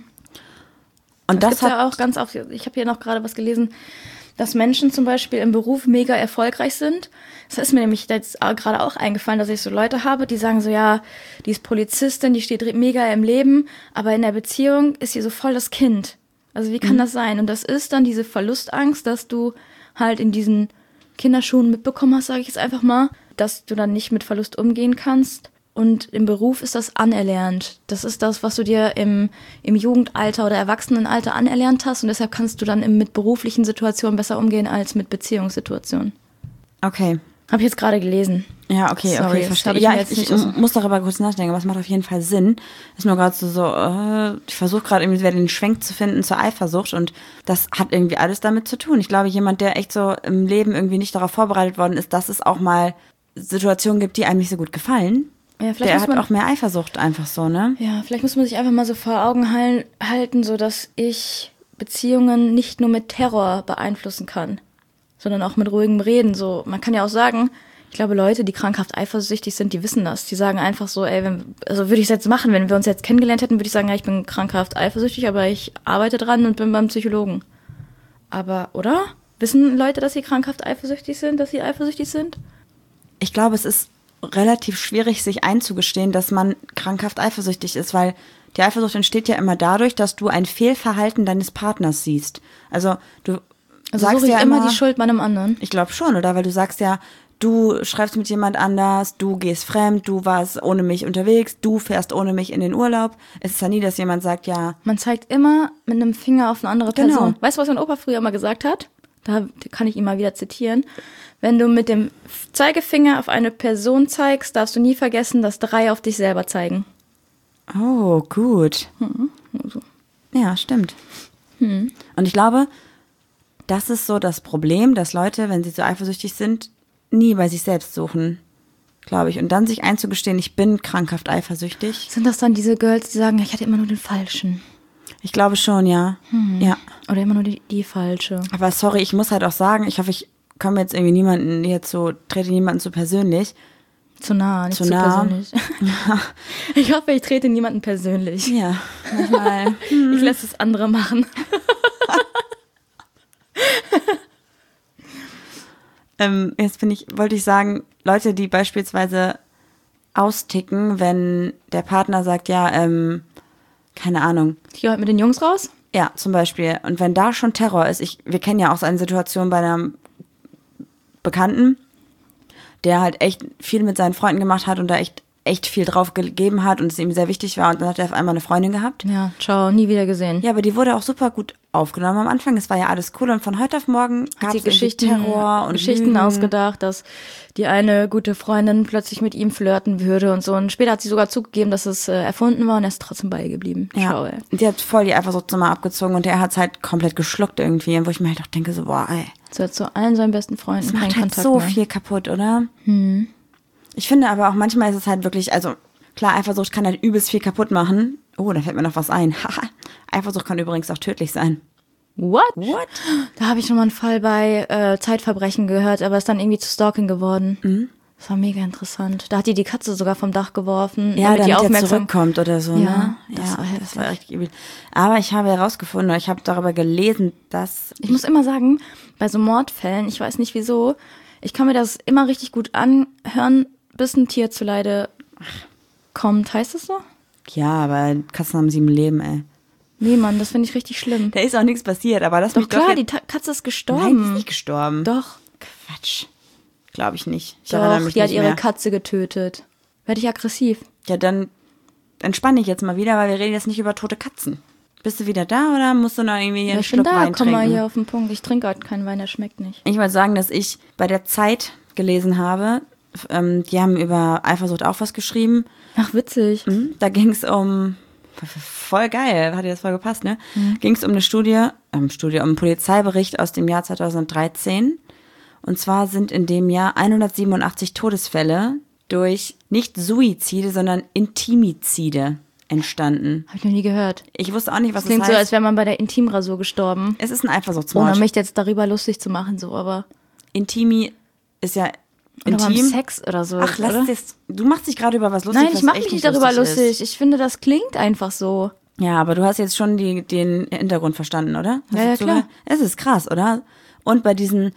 Speaker 1: das hat
Speaker 2: ja auch ganz oft, ich habe hier noch gerade was gelesen, dass Menschen zum Beispiel im Beruf mega erfolgreich sind. Das ist mir nämlich jetzt gerade auch eingefallen, dass ich so Leute habe, die sagen so, ja, die ist Polizistin, die steht mega im Leben, aber in der Beziehung ist sie so voll das Kind. Also wie kann das sein? Und das ist dann diese Verlustangst, dass du halt in diesen Kinderschuhen mitbekommen hast, sage ich jetzt einfach mal, dass du dann nicht mit Verlust umgehen kannst. Und im Beruf ist das anerlernt. Das ist das, was du dir im Jugendalter oder Erwachsenenalter anerlernt hast. Und deshalb kannst du dann mit beruflichen Situationen besser umgehen als mit Beziehungssituationen.
Speaker 1: Okay.
Speaker 2: Habe ich jetzt gerade gelesen.
Speaker 1: Ja, okay,
Speaker 2: Sorry,
Speaker 1: okay,
Speaker 2: das
Speaker 1: verstehe.
Speaker 2: hab ich
Speaker 1: Ja,
Speaker 2: mir jetzt
Speaker 1: ich
Speaker 2: nicht so-
Speaker 1: muss darüber kurz nachdenken, aber es macht auf jeden Fall Sinn. Ist nur gerade ich versuche gerade irgendwie wieder den Schwenk zu finden zur Eifersucht und das hat irgendwie alles damit zu tun. Ich glaube, jemand, der echt so im Leben irgendwie nicht darauf vorbereitet worden ist, dass es auch mal Situationen gibt, die einem nicht so gut gefallen,
Speaker 2: Ja, vielleicht
Speaker 1: der
Speaker 2: muss
Speaker 1: hat
Speaker 2: man
Speaker 1: auch mehr Eifersucht einfach so, ne?
Speaker 2: Ja, vielleicht muss man sich einfach mal so vor Augen halten, so dass ich Beziehungen nicht nur mit Terror beeinflussen kann, sondern auch mit ruhigem Reden. So, man kann ja auch sagen, ich glaube, Leute, die krankhaft eifersüchtig sind, die wissen das. Die sagen einfach so, ey, also würde ich es jetzt machen, wenn wir uns jetzt kennengelernt hätten, würde ich sagen, ja, ich bin krankhaft eifersüchtig, aber ich arbeite dran und bin beim Psychologen. Aber, oder? Wissen Leute, dass sie krankhaft eifersüchtig sind, dass sie eifersüchtig sind?
Speaker 1: Ich glaube, es ist relativ schwierig, sich einzugestehen, dass man krankhaft eifersüchtig ist, weil die Eifersucht entsteht ja immer dadurch, dass du ein Fehlverhalten deines Partners siehst. Also du sagst
Speaker 2: suche ich
Speaker 1: ja
Speaker 2: immer die Schuld bei einem anderen.
Speaker 1: Ich glaube schon, oder? Weil du sagst ja, du schreibst mit jemand anders, du gehst fremd, du warst ohne mich unterwegs, du fährst ohne mich in den Urlaub. Es ist ja nie, dass jemand sagt, ja,
Speaker 2: Man zeigt immer mit einem Finger auf eine andere
Speaker 1: Genau.
Speaker 2: Person. Weißt du, was mein Opa früher immer gesagt hat? Da kann ich ihn mal wieder zitieren. Wenn du mit dem Zeigefinger auf eine Person zeigst, darfst du nie vergessen, dass 3 auf dich selber zeigen.
Speaker 1: Oh, gut.
Speaker 2: Also.
Speaker 1: Ja, stimmt. Und ich glaube, das ist so das Problem, dass Leute, wenn sie so eifersüchtig sind, nie bei sich selbst suchen, glaube ich. Und dann sich einzugestehen, ich bin krankhaft eifersüchtig.
Speaker 2: Sind das dann diese Girls, die sagen, ich hatte immer nur den Falschen?
Speaker 1: Ich glaube schon, ja. Ja.
Speaker 2: Oder immer nur die Falsche.
Speaker 1: Aber sorry, ich muss halt auch sagen, ich hoffe, ich komme jetzt irgendwie trete niemanden zu persönlich.
Speaker 2: Zu nah, nicht
Speaker 1: Zu
Speaker 2: zu
Speaker 1: nah.
Speaker 2: persönlich. Ich hoffe, ich trete niemanden persönlich.
Speaker 1: Ja, manchmal.
Speaker 2: Ich lasse es andere machen.
Speaker 1: Wollte ich sagen, Leute, die beispielsweise austicken, wenn der Partner sagt, ja, keine Ahnung.
Speaker 2: Ich gehe heute mit den Jungs raus.
Speaker 1: Ja, zum Beispiel. Und wenn da schon Terror ist, wir kennen ja auch so eine Situation bei einem Bekannten, der halt echt viel mit seinen Freunden gemacht hat und da echt viel drauf gegeben hat und es ihm sehr wichtig war und dann hat er auf einmal eine Freundin gehabt.
Speaker 2: Ja, ciao, nie wieder gesehen.
Speaker 1: Ja, aber die wurde auch super gut aufgenommen am Anfang. Es war ja alles cool und von heute auf morgen gab es Terror und
Speaker 2: Geschichten
Speaker 1: Lügen.
Speaker 2: ausgedacht, dass die eine gute Freundin plötzlich mit ihm flirten würde und so. Und später hat sie sogar zugegeben, dass es erfunden war und er ist trotzdem beigeblieben.
Speaker 1: Ja,
Speaker 2: Schau, ey.
Speaker 1: und die hat voll die Eifersucht mal abgezogen und der hat es halt komplett geschluckt irgendwie, wo ich mir halt auch denke so, boah, ey.
Speaker 2: So hat zu allen seinen besten Freunden
Speaker 1: Das
Speaker 2: keinen
Speaker 1: macht halt
Speaker 2: Kontakt
Speaker 1: so
Speaker 2: mehr.
Speaker 1: viel kaputt, oder? Ich finde aber auch manchmal ist es halt wirklich, also klar, Eifersucht kann halt übelst viel kaputt machen. Oh, da fällt mir noch was ein. Eifersucht kann übrigens auch tödlich sein.
Speaker 2: What? Da habe ich schon mal einen Fall bei Zeitverbrechen gehört, aber ist dann irgendwie zu Stalking geworden. Das war mega interessant. Da hat die Katze sogar vom Dach geworfen.
Speaker 1: Ja, damit
Speaker 2: die
Speaker 1: er zurückkommt oder so.
Speaker 2: Ja,
Speaker 1: ne?
Speaker 2: das war
Speaker 1: richtig übel. Aber ich habe herausgefunden, oder ich habe darüber gelesen, dass...
Speaker 2: Ich muss immer sagen, bei so Mordfällen, ich weiß nicht wieso, ich kann mir das immer richtig gut anhören, bis ein Tier zu Leide kommt. Heißt das so?
Speaker 1: Ja, aber Katzen haben 7 Leben, ey.
Speaker 2: Nee, Mann, das finde ich richtig schlimm.
Speaker 1: Da ist auch nichts passiert, aber lass mich
Speaker 2: Doch klar,
Speaker 1: doch...
Speaker 2: die Katze ist gestorben.
Speaker 1: Nein, die ist nicht gestorben.
Speaker 2: Doch.
Speaker 1: Quatsch. Glaube ich nicht. Ich erinnere
Speaker 2: Doch,
Speaker 1: mich
Speaker 2: die hat
Speaker 1: nicht
Speaker 2: ihre
Speaker 1: mehr.
Speaker 2: Katze getötet. Werde ich aggressiv.
Speaker 1: Ja, dann entspann dich jetzt mal wieder, weil wir reden jetzt nicht über tote Katzen. Bist du wieder da oder musst du noch irgendwie einen
Speaker 2: Ich bin
Speaker 1: Schluck
Speaker 2: da,
Speaker 1: Wein
Speaker 2: komm mal
Speaker 1: trinken?
Speaker 2: hier auf den Punkt. Ich trinke heute keinen Wein, der schmeckt nicht.
Speaker 1: Ich wollte sagen, dass ich bei der Zeit gelesen habe, die haben über Eifersucht auch was geschrieben.
Speaker 2: Ach, witzig.
Speaker 1: Da ging es um, voll geil, hat dir das voll gepasst, ne? Ging es um eine um einen Polizeibericht aus dem Jahr 2013. Und zwar sind in dem Jahr 187 Todesfälle durch nicht Suizide, sondern Intimizide entstanden.
Speaker 2: Habe ich noch nie gehört.
Speaker 1: Ich wusste auch nicht, was
Speaker 2: Das klingt
Speaker 1: das
Speaker 2: so,
Speaker 1: heißt.
Speaker 2: als wäre man bei der Intimrasur gestorben.
Speaker 1: Es ist ein Eifersuchtsmord.
Speaker 2: Ohne mich jetzt darüber lustig zu machen, so, aber.
Speaker 1: Intimi ist ja
Speaker 2: Oder beim
Speaker 1: intim.
Speaker 2: Sex oder so.
Speaker 1: Ach,
Speaker 2: oder?
Speaker 1: du machst dich gerade über was lustig.
Speaker 2: Nein, ich
Speaker 1: was
Speaker 2: mache
Speaker 1: echt
Speaker 2: mich nicht darüber lustig.
Speaker 1: ist.
Speaker 2: Ich finde, das klingt einfach so.
Speaker 1: Ja, aber du hast jetzt schon den Hintergrund verstanden, oder? Hast
Speaker 2: Ja,
Speaker 1: du
Speaker 2: ja,
Speaker 1: zugehört?
Speaker 2: klar.
Speaker 1: Es ist krass, oder? Und bei diesen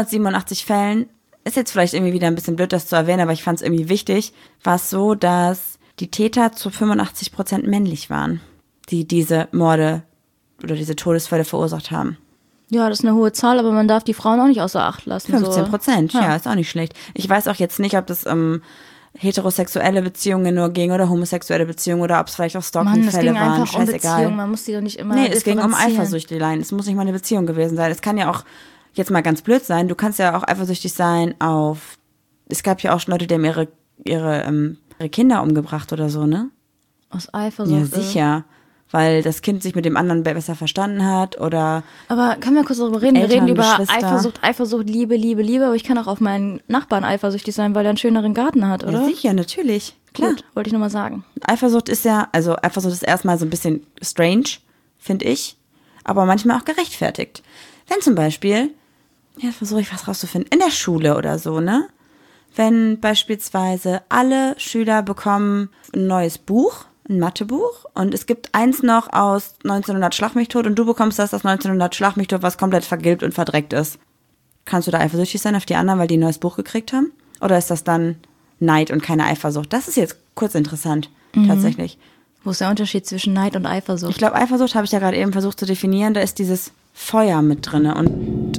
Speaker 1: 187 Fällen, ist jetzt vielleicht irgendwie wieder ein bisschen blöd, das zu erwähnen, aber ich fand es irgendwie wichtig, war es so, dass die Täter zu 85% männlich waren, die diese Morde oder diese Todesfälle verursacht haben.
Speaker 2: Ja, das ist eine hohe Zahl, aber man darf die Frauen auch nicht außer Acht lassen.
Speaker 1: 15%,
Speaker 2: So.
Speaker 1: ja, ist auch nicht schlecht. Ich weiß auch jetzt nicht, ob das heterosexuelle Beziehungen nur ging oder homosexuelle Beziehungen oder ob es vielleicht auch
Speaker 2: Mann, es
Speaker 1: Stalking-Fälle
Speaker 2: ging
Speaker 1: waren,
Speaker 2: einfach um
Speaker 1: scheißegal.
Speaker 2: Beziehungen. Man muss die doch nicht immer
Speaker 1: Nee, es ging um
Speaker 2: differenzieren.
Speaker 1: Eifersüchteleien. Es muss nicht mal eine Beziehung gewesen sein. Es kann ja auch jetzt mal ganz blöd sein. Du kannst ja auch eifersüchtig sein auf. Es gab ja auch schon Leute, die haben ihre Kinder umgebracht oder so, ne?
Speaker 2: Aus Eifersucht.
Speaker 1: Ja, sicher. Weil das Kind sich mit dem anderen besser verstanden hat oder.
Speaker 2: Aber können wir kurz darüber reden?
Speaker 1: Eltern,
Speaker 2: Wir reden über
Speaker 1: Geschwister.
Speaker 2: Eifersucht, Liebe. Aber ich kann auch auf meinen Nachbarn eifersüchtig sein, weil er einen schöneren Garten hat, oder?
Speaker 1: Ja, sicher, natürlich. Klar.
Speaker 2: Gut, wollte ich nur mal sagen.
Speaker 1: Eifersucht ist erstmal so ein bisschen strange, finde ich, aber manchmal auch gerechtfertigt. Wenn zum Beispiel, jetzt versuche ich was rauszufinden, in der Schule oder so, ne? Wenn beispielsweise alle Schüler bekommen ein neues Buch, ein Mathebuch, und es gibt eins noch aus 1900 Schlag mich tot und du bekommst das aus 1900 Schlag mich tot, was komplett vergilbt und verdreckt ist. Kannst du da eifersüchtig sein auf die anderen, weil die ein neues Buch gekriegt haben? Oder ist das dann Neid und keine Eifersucht? Das ist jetzt kurz interessant, tatsächlich.
Speaker 2: Wo ist der Unterschied zwischen Neid und Eifersucht?
Speaker 1: Ich glaube, Eifersucht habe ich ja gerade eben versucht zu definieren. Da ist dieses Feuer mit drin. Und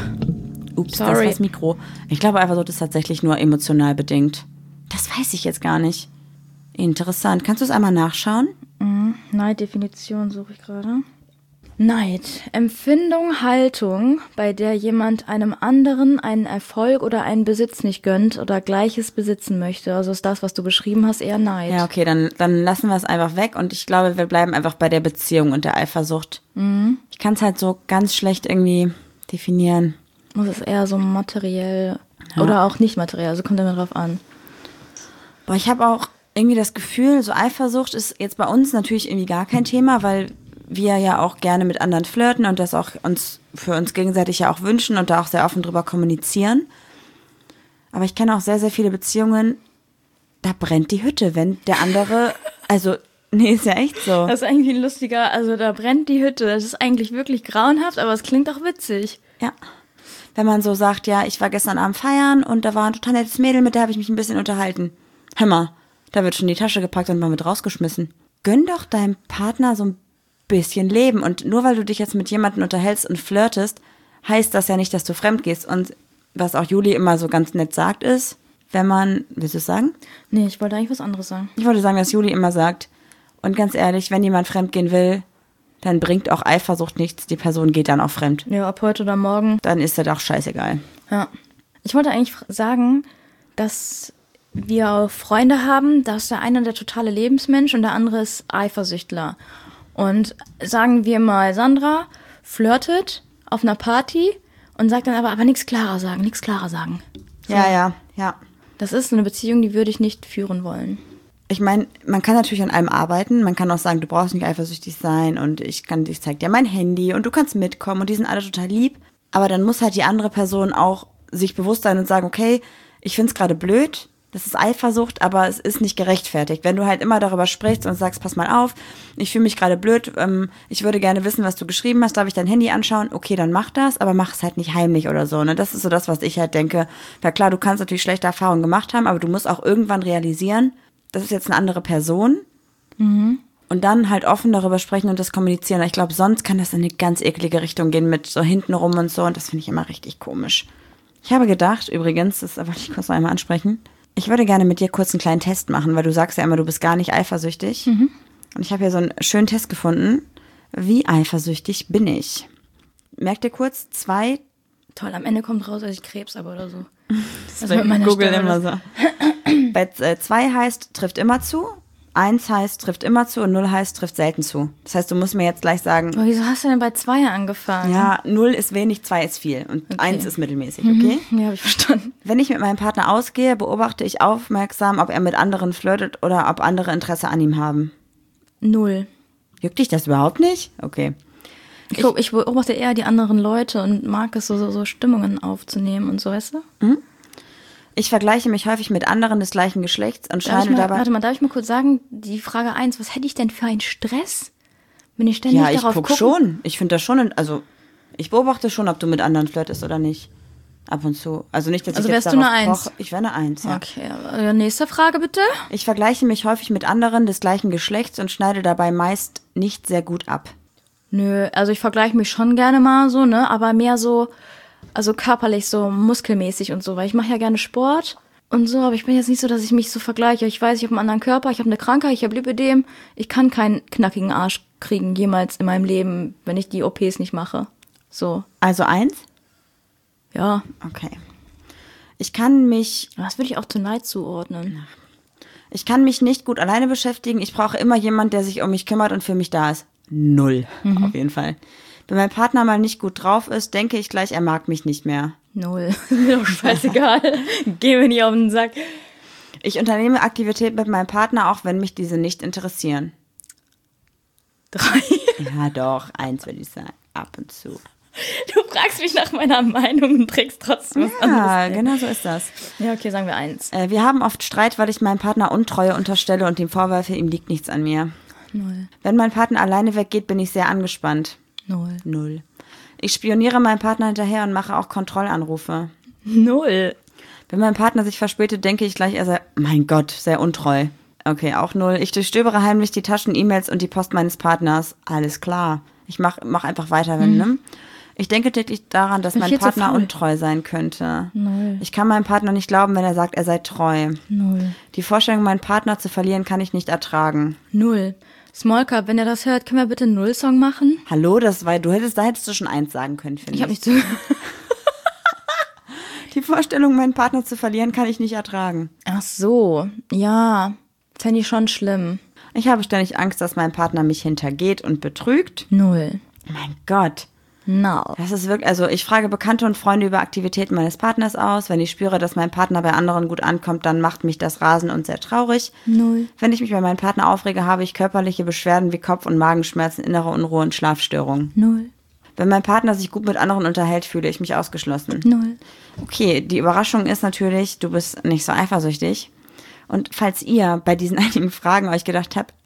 Speaker 1: ups, das war
Speaker 2: Sorry.
Speaker 1: das Mikro. Ich glaube, Eifersucht ist tatsächlich nur emotional bedingt. Das weiß ich jetzt gar nicht. Interessant. Kannst du es einmal nachschauen?
Speaker 2: Neiddefinition suche ich gerade. Neid. Empfindung, Haltung, bei der jemand einem anderen einen Erfolg oder einen Besitz nicht gönnt oder Gleiches besitzen möchte. Also ist das, was du beschrieben hast, eher Neid.
Speaker 1: Ja, okay, dann lassen wir es einfach weg und ich glaube, wir bleiben einfach bei der Beziehung und der Eifersucht. Ich kann es halt so ganz schlecht irgendwie definieren.
Speaker 2: Das ist eher so materiell oder auch nicht materiell, also kommt immer drauf an.
Speaker 1: Boah, ich habe auch irgendwie das Gefühl, so Eifersucht ist jetzt bei uns natürlich irgendwie gar kein Thema, weil wir ja auch gerne mit anderen flirten und das auch für uns gegenseitig ja auch wünschen und da auch sehr offen drüber kommunizieren. Aber ich kenne auch sehr, sehr viele Beziehungen, da brennt die Hütte, wenn der andere, also, nee, ist ja echt so.
Speaker 2: Das ist eigentlich ein lustiger, also da brennt die Hütte. Das ist eigentlich wirklich grauenhaft, aber es klingt auch witzig.
Speaker 1: Ja. Wenn man so sagt, ja, ich war gestern Abend feiern und da war ein total nettes Mädel, mit der habe ich mich ein bisschen unterhalten. Hör mal, da wird schon die Tasche gepackt und mal mit rausgeschmissen. Gönn doch deinem Partner so ein bisschen Leben. Und nur weil du dich jetzt mit jemandem unterhältst und flirtest, heißt das ja nicht, dass du fremd gehst. Und was auch Juli immer so ganz nett sagt ist, wenn man, willst du es sagen?
Speaker 2: Nee, ich wollte eigentlich was anderes sagen.
Speaker 1: Ich wollte sagen, dass Juli immer sagt, und ganz ehrlich, wenn jemand fremd gehen will, dann bringt auch Eifersucht nichts, die Person geht dann auch fremd.
Speaker 2: Ja, ob heute oder morgen.
Speaker 1: Dann ist das auch scheißegal.
Speaker 2: Ja. Ich wollte eigentlich sagen, dass wir auch Freunde haben, da ist der eine der totale Lebensmensch und der andere ist Eifersüchtler. Und sagen wir mal, Sandra flirtet auf einer Party und sagt dann aber nichts klarer sagen. So.
Speaker 1: Ja.
Speaker 2: Das ist eine Beziehung, die würde ich nicht führen wollen.
Speaker 1: Ich meine, man kann natürlich an allem arbeiten. Man kann auch sagen, du brauchst nicht eifersüchtig sein und ich zeig dir mein Handy und du kannst mitkommen und die sind alle total lieb. Aber dann muss halt die andere Person auch sich bewusst sein und sagen, okay, ich find's gerade blöd, das ist Eifersucht, aber es ist nicht gerechtfertigt. Wenn du halt immer darüber sprichst und sagst, pass mal auf, ich fühle mich gerade blöd, ich würde gerne wissen, was du geschrieben hast, darf ich dein Handy anschauen? Okay, dann mach das, aber mach es halt nicht heimlich oder so. Ne? Das ist so das, was ich halt denke. Na klar, du kannst natürlich schlechte Erfahrungen gemacht haben, aber du musst auch irgendwann realisieren, das ist jetzt eine andere Person. Und dann halt offen darüber sprechen und das kommunizieren. Ich glaube, sonst kann das in eine ganz eklige Richtung gehen mit so hintenrum und so. Und das finde ich immer richtig komisch. Ich habe gedacht, übrigens, das wollte ich kurz noch einmal ansprechen, ich würde gerne mit dir kurz einen kleinen Test machen, weil du sagst ja immer, du bist gar nicht eifersüchtig. Und ich habe hier so einen schönen Test gefunden. Wie eifersüchtig bin ich? Merk dir kurz 2.
Speaker 2: Toll, am Ende kommt raus, dass ich Krebs habe oder so.
Speaker 1: Das ist bei Google immer so. Bei 2 heißt, trifft immer zu. 1 heißt, trifft immer zu und 0 heißt, trifft selten zu. Das heißt, du musst mir jetzt gleich sagen...
Speaker 2: Aber wieso hast du denn bei 2 angefangen?
Speaker 1: Ja, 0 ist wenig, 2 ist viel und
Speaker 2: Okay.
Speaker 1: 1 ist mittelmäßig, okay?
Speaker 2: Ja, habe ich verstanden.
Speaker 1: Wenn ich mit meinem Partner ausgehe, beobachte ich aufmerksam, ob er mit anderen flirtet oder ob andere Interesse an ihm haben.
Speaker 2: 0.
Speaker 1: Juckt dich das überhaupt nicht? Okay.
Speaker 2: Ich beobachte eher die anderen Leute und mag es, so Stimmungen aufzunehmen und so, weißt du?
Speaker 1: Ich vergleiche mich häufig mit anderen des gleichen Geschlechts und scheine dabei...
Speaker 2: Warte mal, darf ich mal kurz sagen, die Frage 1, was hätte ich denn für einen Stress, wenn ich ständig
Speaker 1: Ja, ich
Speaker 2: darauf
Speaker 1: guck
Speaker 2: gucke?
Speaker 1: schon. Ich finde das schon, also ich beobachte schon, ob du mit anderen flirtest oder nicht. Ab und zu. Also nicht, dass
Speaker 2: Also
Speaker 1: ich jetzt
Speaker 2: wärst du
Speaker 1: darauf
Speaker 2: eine 1?
Speaker 1: poche. Ich wäre eine 1, ja.
Speaker 2: Okay, aber nächste Frage bitte.
Speaker 1: Ich vergleiche mich häufig mit anderen des gleichen Geschlechts und schneide dabei meist nicht sehr gut ab.
Speaker 2: Nö, also ich vergleiche mich schon gerne mal so, ne, aber mehr so, also körperlich, so muskelmäßig und so, weil ich mache ja gerne Sport und so, aber ich bin jetzt nicht so, dass ich mich so vergleiche. Ich weiß, ich habe einen anderen Körper, ich habe eine Krankheit, ich habe Lipödem. Ich kann keinen knackigen Arsch kriegen jemals in meinem Leben, wenn ich die OPs nicht mache. So,
Speaker 1: Also 1?
Speaker 2: ja.
Speaker 1: Okay. Ich kann mich
Speaker 2: Das würde ich auch zu Neid zuordnen.
Speaker 1: nicht gut alleine beschäftigen. Ich brauche immer jemanden, der sich um mich kümmert und für mich da ist. 0, auf jeden Fall. Wenn mein Partner mal nicht gut drauf ist, denke ich gleich, er mag mich nicht mehr.
Speaker 2: 0. Ist mir doch scheißegal. Geh mir nicht auf den Sack.
Speaker 1: Ich unternehme Aktivitäten mit meinem Partner, auch wenn mich diese nicht interessieren.
Speaker 2: 3.
Speaker 1: Ja, doch, 1 würde ich sagen. Ab und zu.
Speaker 2: Du fragst mich nach meiner Meinung und trägst trotzdem was
Speaker 1: Ja,
Speaker 2: anderes.
Speaker 1: genau so ist das.
Speaker 2: Ja, okay, sagen wir 1.
Speaker 1: Wir haben oft Streit, weil ich meinem Partner Untreue unterstelle und ihm vorwerfe, ihm liegt nichts an mir.
Speaker 2: 0.
Speaker 1: Wenn mein Partner alleine weggeht, bin ich sehr angespannt.
Speaker 2: 0.
Speaker 1: 0. Ich spioniere meinem Partner hinterher und mache auch Kontrollanrufe.
Speaker 2: 0.
Speaker 1: Wenn mein Partner sich verspätet, denke ich gleich, er sei, mein Gott, sehr untreu. Okay, auch 0. Ich durchstöbere heimlich die Taschen, E-Mails und die Post meines Partners. Alles klar. Ich mach einfach weiter, wenn, ne? Ich denke täglich daran, dass mein
Speaker 2: viel zu
Speaker 1: Partner
Speaker 2: faul.
Speaker 1: untreu sein könnte.
Speaker 2: 0.
Speaker 1: Ich kann meinem Partner nicht glauben, wenn er sagt, er sei treu.
Speaker 2: 0.
Speaker 1: Die Vorstellung, meinen Partner zu verlieren, kann ich nicht ertragen.
Speaker 2: 0. Smallcup, wenn er das hört, können wir bitte einen Null-Song machen?
Speaker 1: Hallo, da hättest du schon 1 sagen können, finde ich.
Speaker 2: Ich habe nicht zugehört.
Speaker 1: Die Vorstellung, meinen Partner zu verlieren, kann ich nicht ertragen.
Speaker 2: Ach so, ja, fände ich schon schlimm.
Speaker 1: Ich habe ständig Angst, dass mein Partner mich hintergeht und betrügt.
Speaker 2: 0.
Speaker 1: Mein Gott.
Speaker 2: No.
Speaker 1: Das ist wirklich, also ich frage Bekannte und Freunde über Aktivitäten meines Partners aus. Wenn ich spüre, dass mein Partner bei anderen gut ankommt, dann macht mich das rasend und sehr traurig.
Speaker 2: 0.
Speaker 1: Wenn ich mich bei meinem Partner aufrege, habe ich körperliche Beschwerden wie Kopf- und Magenschmerzen, innere Unruhe und Schlafstörungen.
Speaker 2: 0.
Speaker 1: Wenn mein Partner sich gut mit anderen unterhält, fühle ich mich ausgeschlossen.
Speaker 2: 0.
Speaker 1: Okay, die Überraschung ist natürlich, du bist nicht so eifersüchtig. Und falls ihr bei diesen einigen Fragen euch gedacht habt,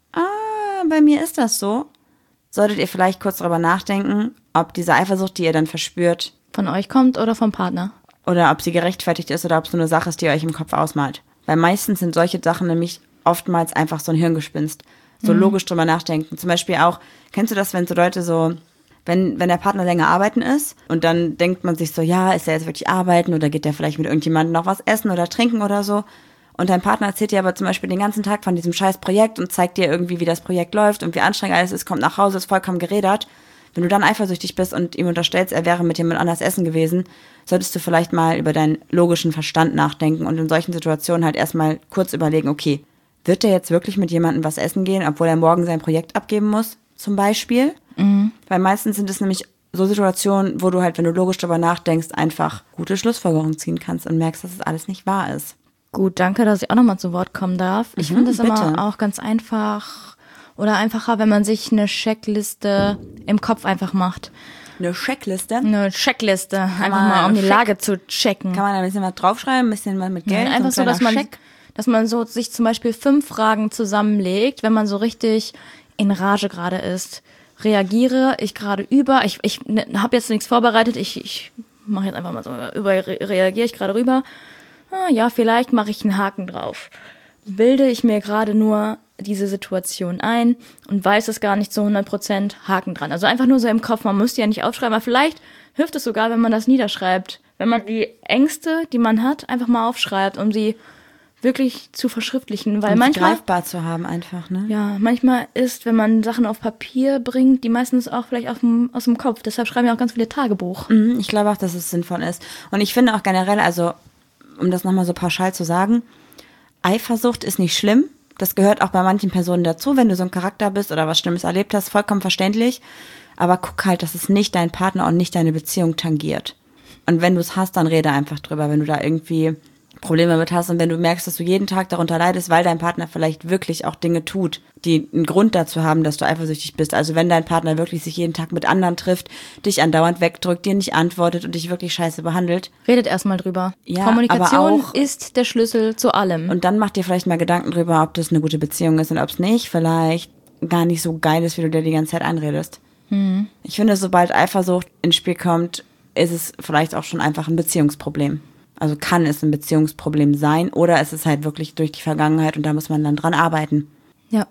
Speaker 1: bei mir ist das so, solltet ihr vielleicht kurz darüber nachdenken, ob diese Eifersucht, die ihr dann verspürt,
Speaker 2: Von euch kommt oder vom Partner?
Speaker 1: oder ob sie gerechtfertigt ist oder ob es nur eine Sache ist, die ihr euch im Kopf ausmalt. Weil meistens sind solche Sachen nämlich oftmals einfach so ein Hirngespinst. So logisch drüber nachdenken. Zum Beispiel auch, kennst du das, wenn so Leute so, wenn der Partner länger arbeiten ist und dann denkt man sich so, ja, ist er jetzt wirklich arbeiten oder geht der vielleicht mit irgendjemandem noch was essen oder trinken oder so? Und dein Partner erzählt dir aber zum Beispiel den ganzen Tag von diesem scheiß Projekt und zeigt dir irgendwie, wie das Projekt läuft und wie anstrengend alles ist, kommt nach Hause, ist vollkommen gerädert. Wenn du dann eifersüchtig bist und ihm unterstellst, er wäre mit jemand anders essen gewesen, solltest du vielleicht mal über deinen logischen Verstand nachdenken und in solchen Situationen halt erstmal kurz überlegen, okay, wird der jetzt wirklich mit jemandem was essen gehen, obwohl er morgen sein Projekt abgeben muss, zum Beispiel? Weil meistens sind es nämlich so Situationen, wo du halt, wenn du logisch darüber nachdenkst, einfach gute Schlussfolgerungen ziehen kannst und merkst, dass es alles nicht wahr ist.
Speaker 2: Gut, danke, dass ich auch nochmal zu Wort kommen darf. Ich finde es
Speaker 1: bitte.
Speaker 2: immer auch ganz einfach oder einfacher, wenn man sich eine Checkliste im Kopf einfach macht.
Speaker 1: Eine Checkliste?
Speaker 2: Eine Checkliste, einfach
Speaker 1: man
Speaker 2: mal, um die
Speaker 1: check-
Speaker 2: Lage zu checken.
Speaker 1: Kann man da ein bisschen was draufschreiben, ein bisschen was mit Geld?
Speaker 2: Nein, einfach so,
Speaker 1: ein
Speaker 2: dass
Speaker 1: kleiner
Speaker 2: man,
Speaker 1: Scheck?
Speaker 2: dass man so sich zum Beispiel 5 Fragen zusammenlegt, wenn man so richtig in Rage gerade ist. Reagiere ich gerade über? Ich habe jetzt nichts vorbereitet. Ich mache jetzt einfach mal so, reagiere ich gerade rüber? Ja, vielleicht mache ich einen Haken drauf. Bilde ich mir gerade nur diese Situation ein und weiß es gar nicht zu 100%, Haken dran. Also einfach nur so im Kopf, man müsste ja nicht aufschreiben, aber vielleicht hilft es sogar, wenn man das niederschreibt. Wenn man die Ängste, die man hat, einfach mal aufschreibt, um sie wirklich zu verschriftlichen. Weil
Speaker 1: Um es
Speaker 2: manchmal,
Speaker 1: greifbar zu haben einfach, ne?
Speaker 2: ja, manchmal ist, wenn man Sachen auf Papier bringt, die meistens auch vielleicht aus dem Kopf. Deshalb schreiben ja auch ganz viele Tagebuch.
Speaker 1: Ich glaube auch, dass es sinnvoll ist. Und ich finde auch generell, also um das nochmal so pauschal zu sagen, Eifersucht ist nicht schlimm. Das gehört auch bei manchen Personen dazu, wenn du so ein Charakter bist oder was Schlimmes erlebt hast, vollkommen verständlich. Aber guck halt, dass es nicht dein Partner und nicht deine Beziehung tangiert. Und wenn du es hast, dann rede einfach drüber, wenn du da irgendwie Probleme mit hast und wenn du merkst, dass du jeden Tag darunter leidest, weil dein Partner vielleicht wirklich auch Dinge tut, die einen Grund dazu haben, dass du eifersüchtig bist. Also wenn dein Partner wirklich sich jeden Tag mit anderen trifft, dich andauernd wegdrückt, dir nicht antwortet und dich wirklich scheiße behandelt.
Speaker 2: Redet erstmal drüber.
Speaker 1: Ja,
Speaker 2: Kommunikation
Speaker 1: aber auch-
Speaker 2: ist der Schlüssel zu allem.
Speaker 1: Und dann mach dir vielleicht mal Gedanken drüber, ob das eine gute Beziehung ist und ob es nicht vielleicht gar nicht so geil ist, wie du dir die ganze Zeit einredest. Ich finde, sobald Eifersucht ins Spiel kommt, ist es vielleicht auch schon einfach ein Beziehungsproblem. Also kann es ein Beziehungsproblem sein oder es ist halt wirklich durch die Vergangenheit und da muss man dann dran arbeiten.
Speaker 2: Ja,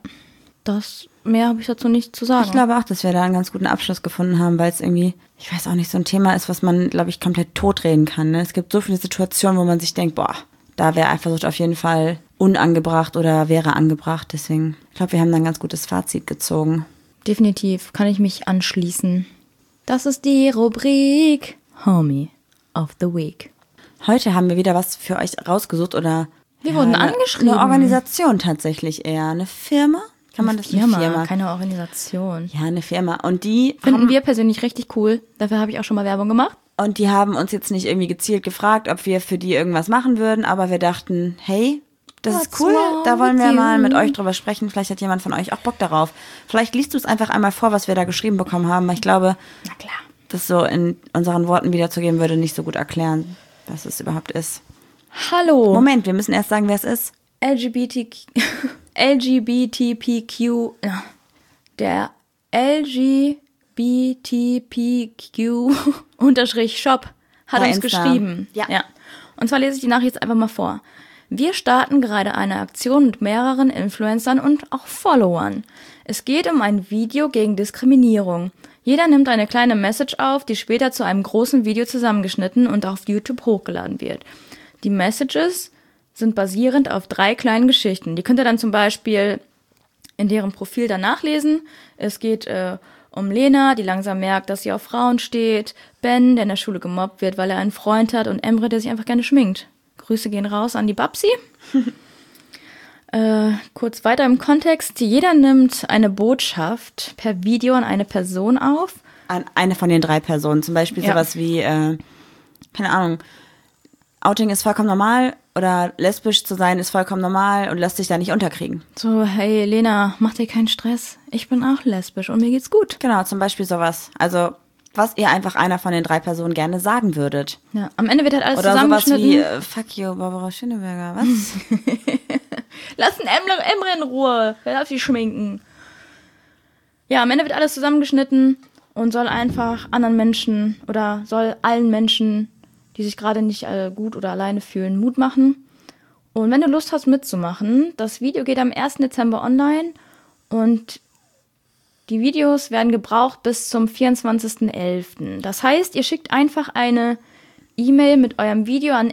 Speaker 2: mehr habe ich dazu nicht zu sagen.
Speaker 1: Ich glaube auch, dass wir da einen ganz guten Abschluss gefunden haben, weil es irgendwie, ich weiß auch nicht, so ein Thema ist, was man, glaube ich, komplett totreden kann. Ne? Es gibt so viele Situationen, wo man sich denkt, boah, da wäre Eifersucht auf jeden Fall unangebracht oder wäre angebracht. Deswegen, ich glaube, wir haben da ein ganz gutes Fazit gezogen.
Speaker 2: Definitiv kann ich mich anschließen. Das ist die Rubrik Homie of the Week.
Speaker 1: Heute haben wir wieder was für euch rausgesucht oder
Speaker 2: Wir wurden angeschrieben.
Speaker 1: Eine Organisation tatsächlich eher. Eine Firma? Kann man das eine Firma?
Speaker 2: Keine Organisation.
Speaker 1: Ja, eine Firma. Und die
Speaker 2: Finden
Speaker 1: haben,
Speaker 2: wir persönlich richtig cool. Dafür habe ich auch schon mal Werbung gemacht.
Speaker 1: und die haben uns jetzt nicht irgendwie gezielt gefragt, ob wir für die irgendwas machen würden, aber wir dachten, hey, das ist
Speaker 2: What's
Speaker 1: cool,
Speaker 2: wrong
Speaker 1: da wollen wir
Speaker 2: with
Speaker 1: mal
Speaker 2: you?
Speaker 1: mit euch drüber sprechen. Vielleicht hat jemand von euch auch Bock darauf. Vielleicht liest du es einfach einmal vor, was wir da geschrieben bekommen haben. Ich glaube,
Speaker 2: Na klar.
Speaker 1: das so in unseren Worten wiederzugeben, würde nicht so gut erklären, was es überhaupt ist.
Speaker 2: Hallo.
Speaker 1: Moment, wir müssen erst sagen, wer es ist.
Speaker 2: LGBTPQ. Der LGBTPQ-Shop hat
Speaker 1: Bei
Speaker 2: uns
Speaker 1: Insta.
Speaker 2: geschrieben.
Speaker 1: Ja.
Speaker 2: Und zwar lese ich die Nachricht jetzt einfach mal vor. Wir starten gerade eine Aktion mit mehreren Influencern und auch Followern. Es geht um ein Video gegen Diskriminierung. Jeder nimmt eine kleine Message auf, die später zu einem großen Video zusammengeschnitten und auf YouTube hochgeladen wird. Die Messages sind basierend auf 3 kleinen Geschichten. Die könnt ihr dann zum Beispiel in deren Profil dann nachlesen. Es geht um Lena, die langsam merkt, dass sie auf Frauen steht, Ben, der in der Schule gemobbt wird, weil er einen Freund hat, und Emre, der sich einfach gerne schminkt. Grüße gehen raus an die Babsi. Kurz weiter im Kontext. Jeder nimmt eine Botschaft per Video an eine Person auf.
Speaker 1: An eine von den 3 Personen. Zum Beispiel sowas wie, keine Ahnung, Outing ist vollkommen normal oder lesbisch zu sein ist vollkommen normal und lässt sich da nicht unterkriegen.
Speaker 2: So, hey Lena, mach dir keinen Stress. Ich bin auch lesbisch und mir geht's gut.
Speaker 1: Genau, zum Beispiel sowas. Also, was ihr einfach einer von den 3 Personen gerne sagen würdet.
Speaker 2: Ja, am Ende wird halt alles
Speaker 1: oder
Speaker 2: zusammengeschnitten.
Speaker 1: Oder sowas wie, fuck you, Barbara Schöneberger, was?
Speaker 2: Lass den Emre in Ruhe, wer darf sich schminken? Ja, am Ende wird alles zusammengeschnitten und soll einfach anderen Menschen oder soll allen Menschen, die sich gerade nicht gut oder alleine fühlen, Mut machen. Und wenn du Lust hast mitzumachen, das Video geht am 1. Dezember online und die Videos werden gebraucht bis zum 24.11. Das heißt, ihr schickt einfach eine E-Mail mit eurem Video an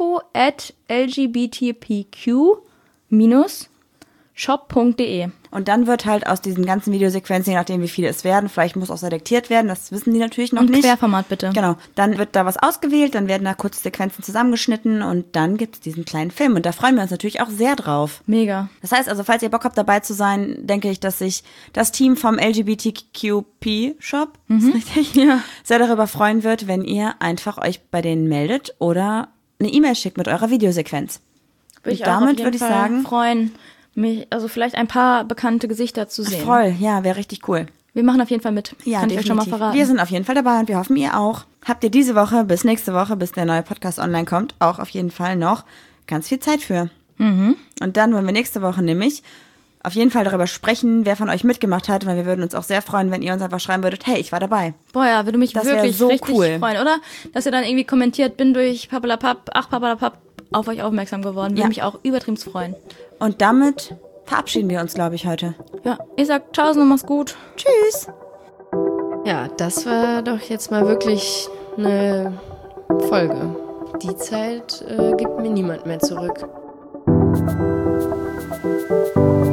Speaker 2: info@lgbtq-shop.de.
Speaker 1: Und dann wird halt aus diesen ganzen Videosequenzen, je nachdem wie viele es werden, vielleicht muss auch selektiert werden, das wissen die natürlich noch nicht.
Speaker 2: Und Querformat bitte.
Speaker 1: Genau, dann wird da was ausgewählt, dann werden da kurze Sequenzen zusammengeschnitten und dann gibt es diesen kleinen Film. Und da freuen wir uns natürlich auch sehr drauf.
Speaker 2: Mega.
Speaker 1: Das heißt also, falls ihr Bock habt dabei zu sein, denke ich, dass sich das Team vom LGBTQP-Shop
Speaker 2: Ja.
Speaker 1: sehr darüber freuen wird, wenn ihr einfach euch bei denen meldet oder eine E-Mail schickt mit eurer Videosequenz.
Speaker 2: Würde ich
Speaker 1: Und damit
Speaker 2: auch auf jeden
Speaker 1: würde ich
Speaker 2: Fall
Speaker 1: sagen,
Speaker 2: freuen, mich, also vielleicht ein paar bekannte Gesichter zu sehen.
Speaker 1: voll, ja, wäre richtig cool.
Speaker 2: Wir machen auf jeden Fall mit.
Speaker 1: Ja,
Speaker 2: kann ich euch schon mal
Speaker 1: definitiv.
Speaker 2: verraten.
Speaker 1: Wir sind auf jeden Fall dabei und wir hoffen, ihr auch. Habt ihr diese Woche bis nächste Woche, bis der neue Podcast online kommt, auch auf jeden Fall noch ganz viel Zeit für. Und dann wollen wir nächste Woche nämlich auf jeden Fall darüber sprechen, wer von euch mitgemacht hat, weil wir würden uns auch sehr freuen, wenn ihr uns einfach schreiben würdet, hey, ich war dabei.
Speaker 2: Boah, ja, würde mich
Speaker 1: Das wär
Speaker 2: wirklich
Speaker 1: so
Speaker 2: richtig
Speaker 1: cool.
Speaker 2: freuen, oder? Dass ihr dann irgendwie kommentiert, bin durch Papalapap, ach Papalapap, auf euch aufmerksam geworden. Würde
Speaker 1: Ja.
Speaker 2: mich auch übertrieben freuen.
Speaker 1: Und damit verabschieden wir uns, glaube ich, heute.
Speaker 2: Ja, ich sag tschaußen und mach's gut.
Speaker 1: Tschüss!
Speaker 4: Ja, das war doch jetzt mal wirklich eine Folge. Die Zeit gibt mir niemand mehr zurück.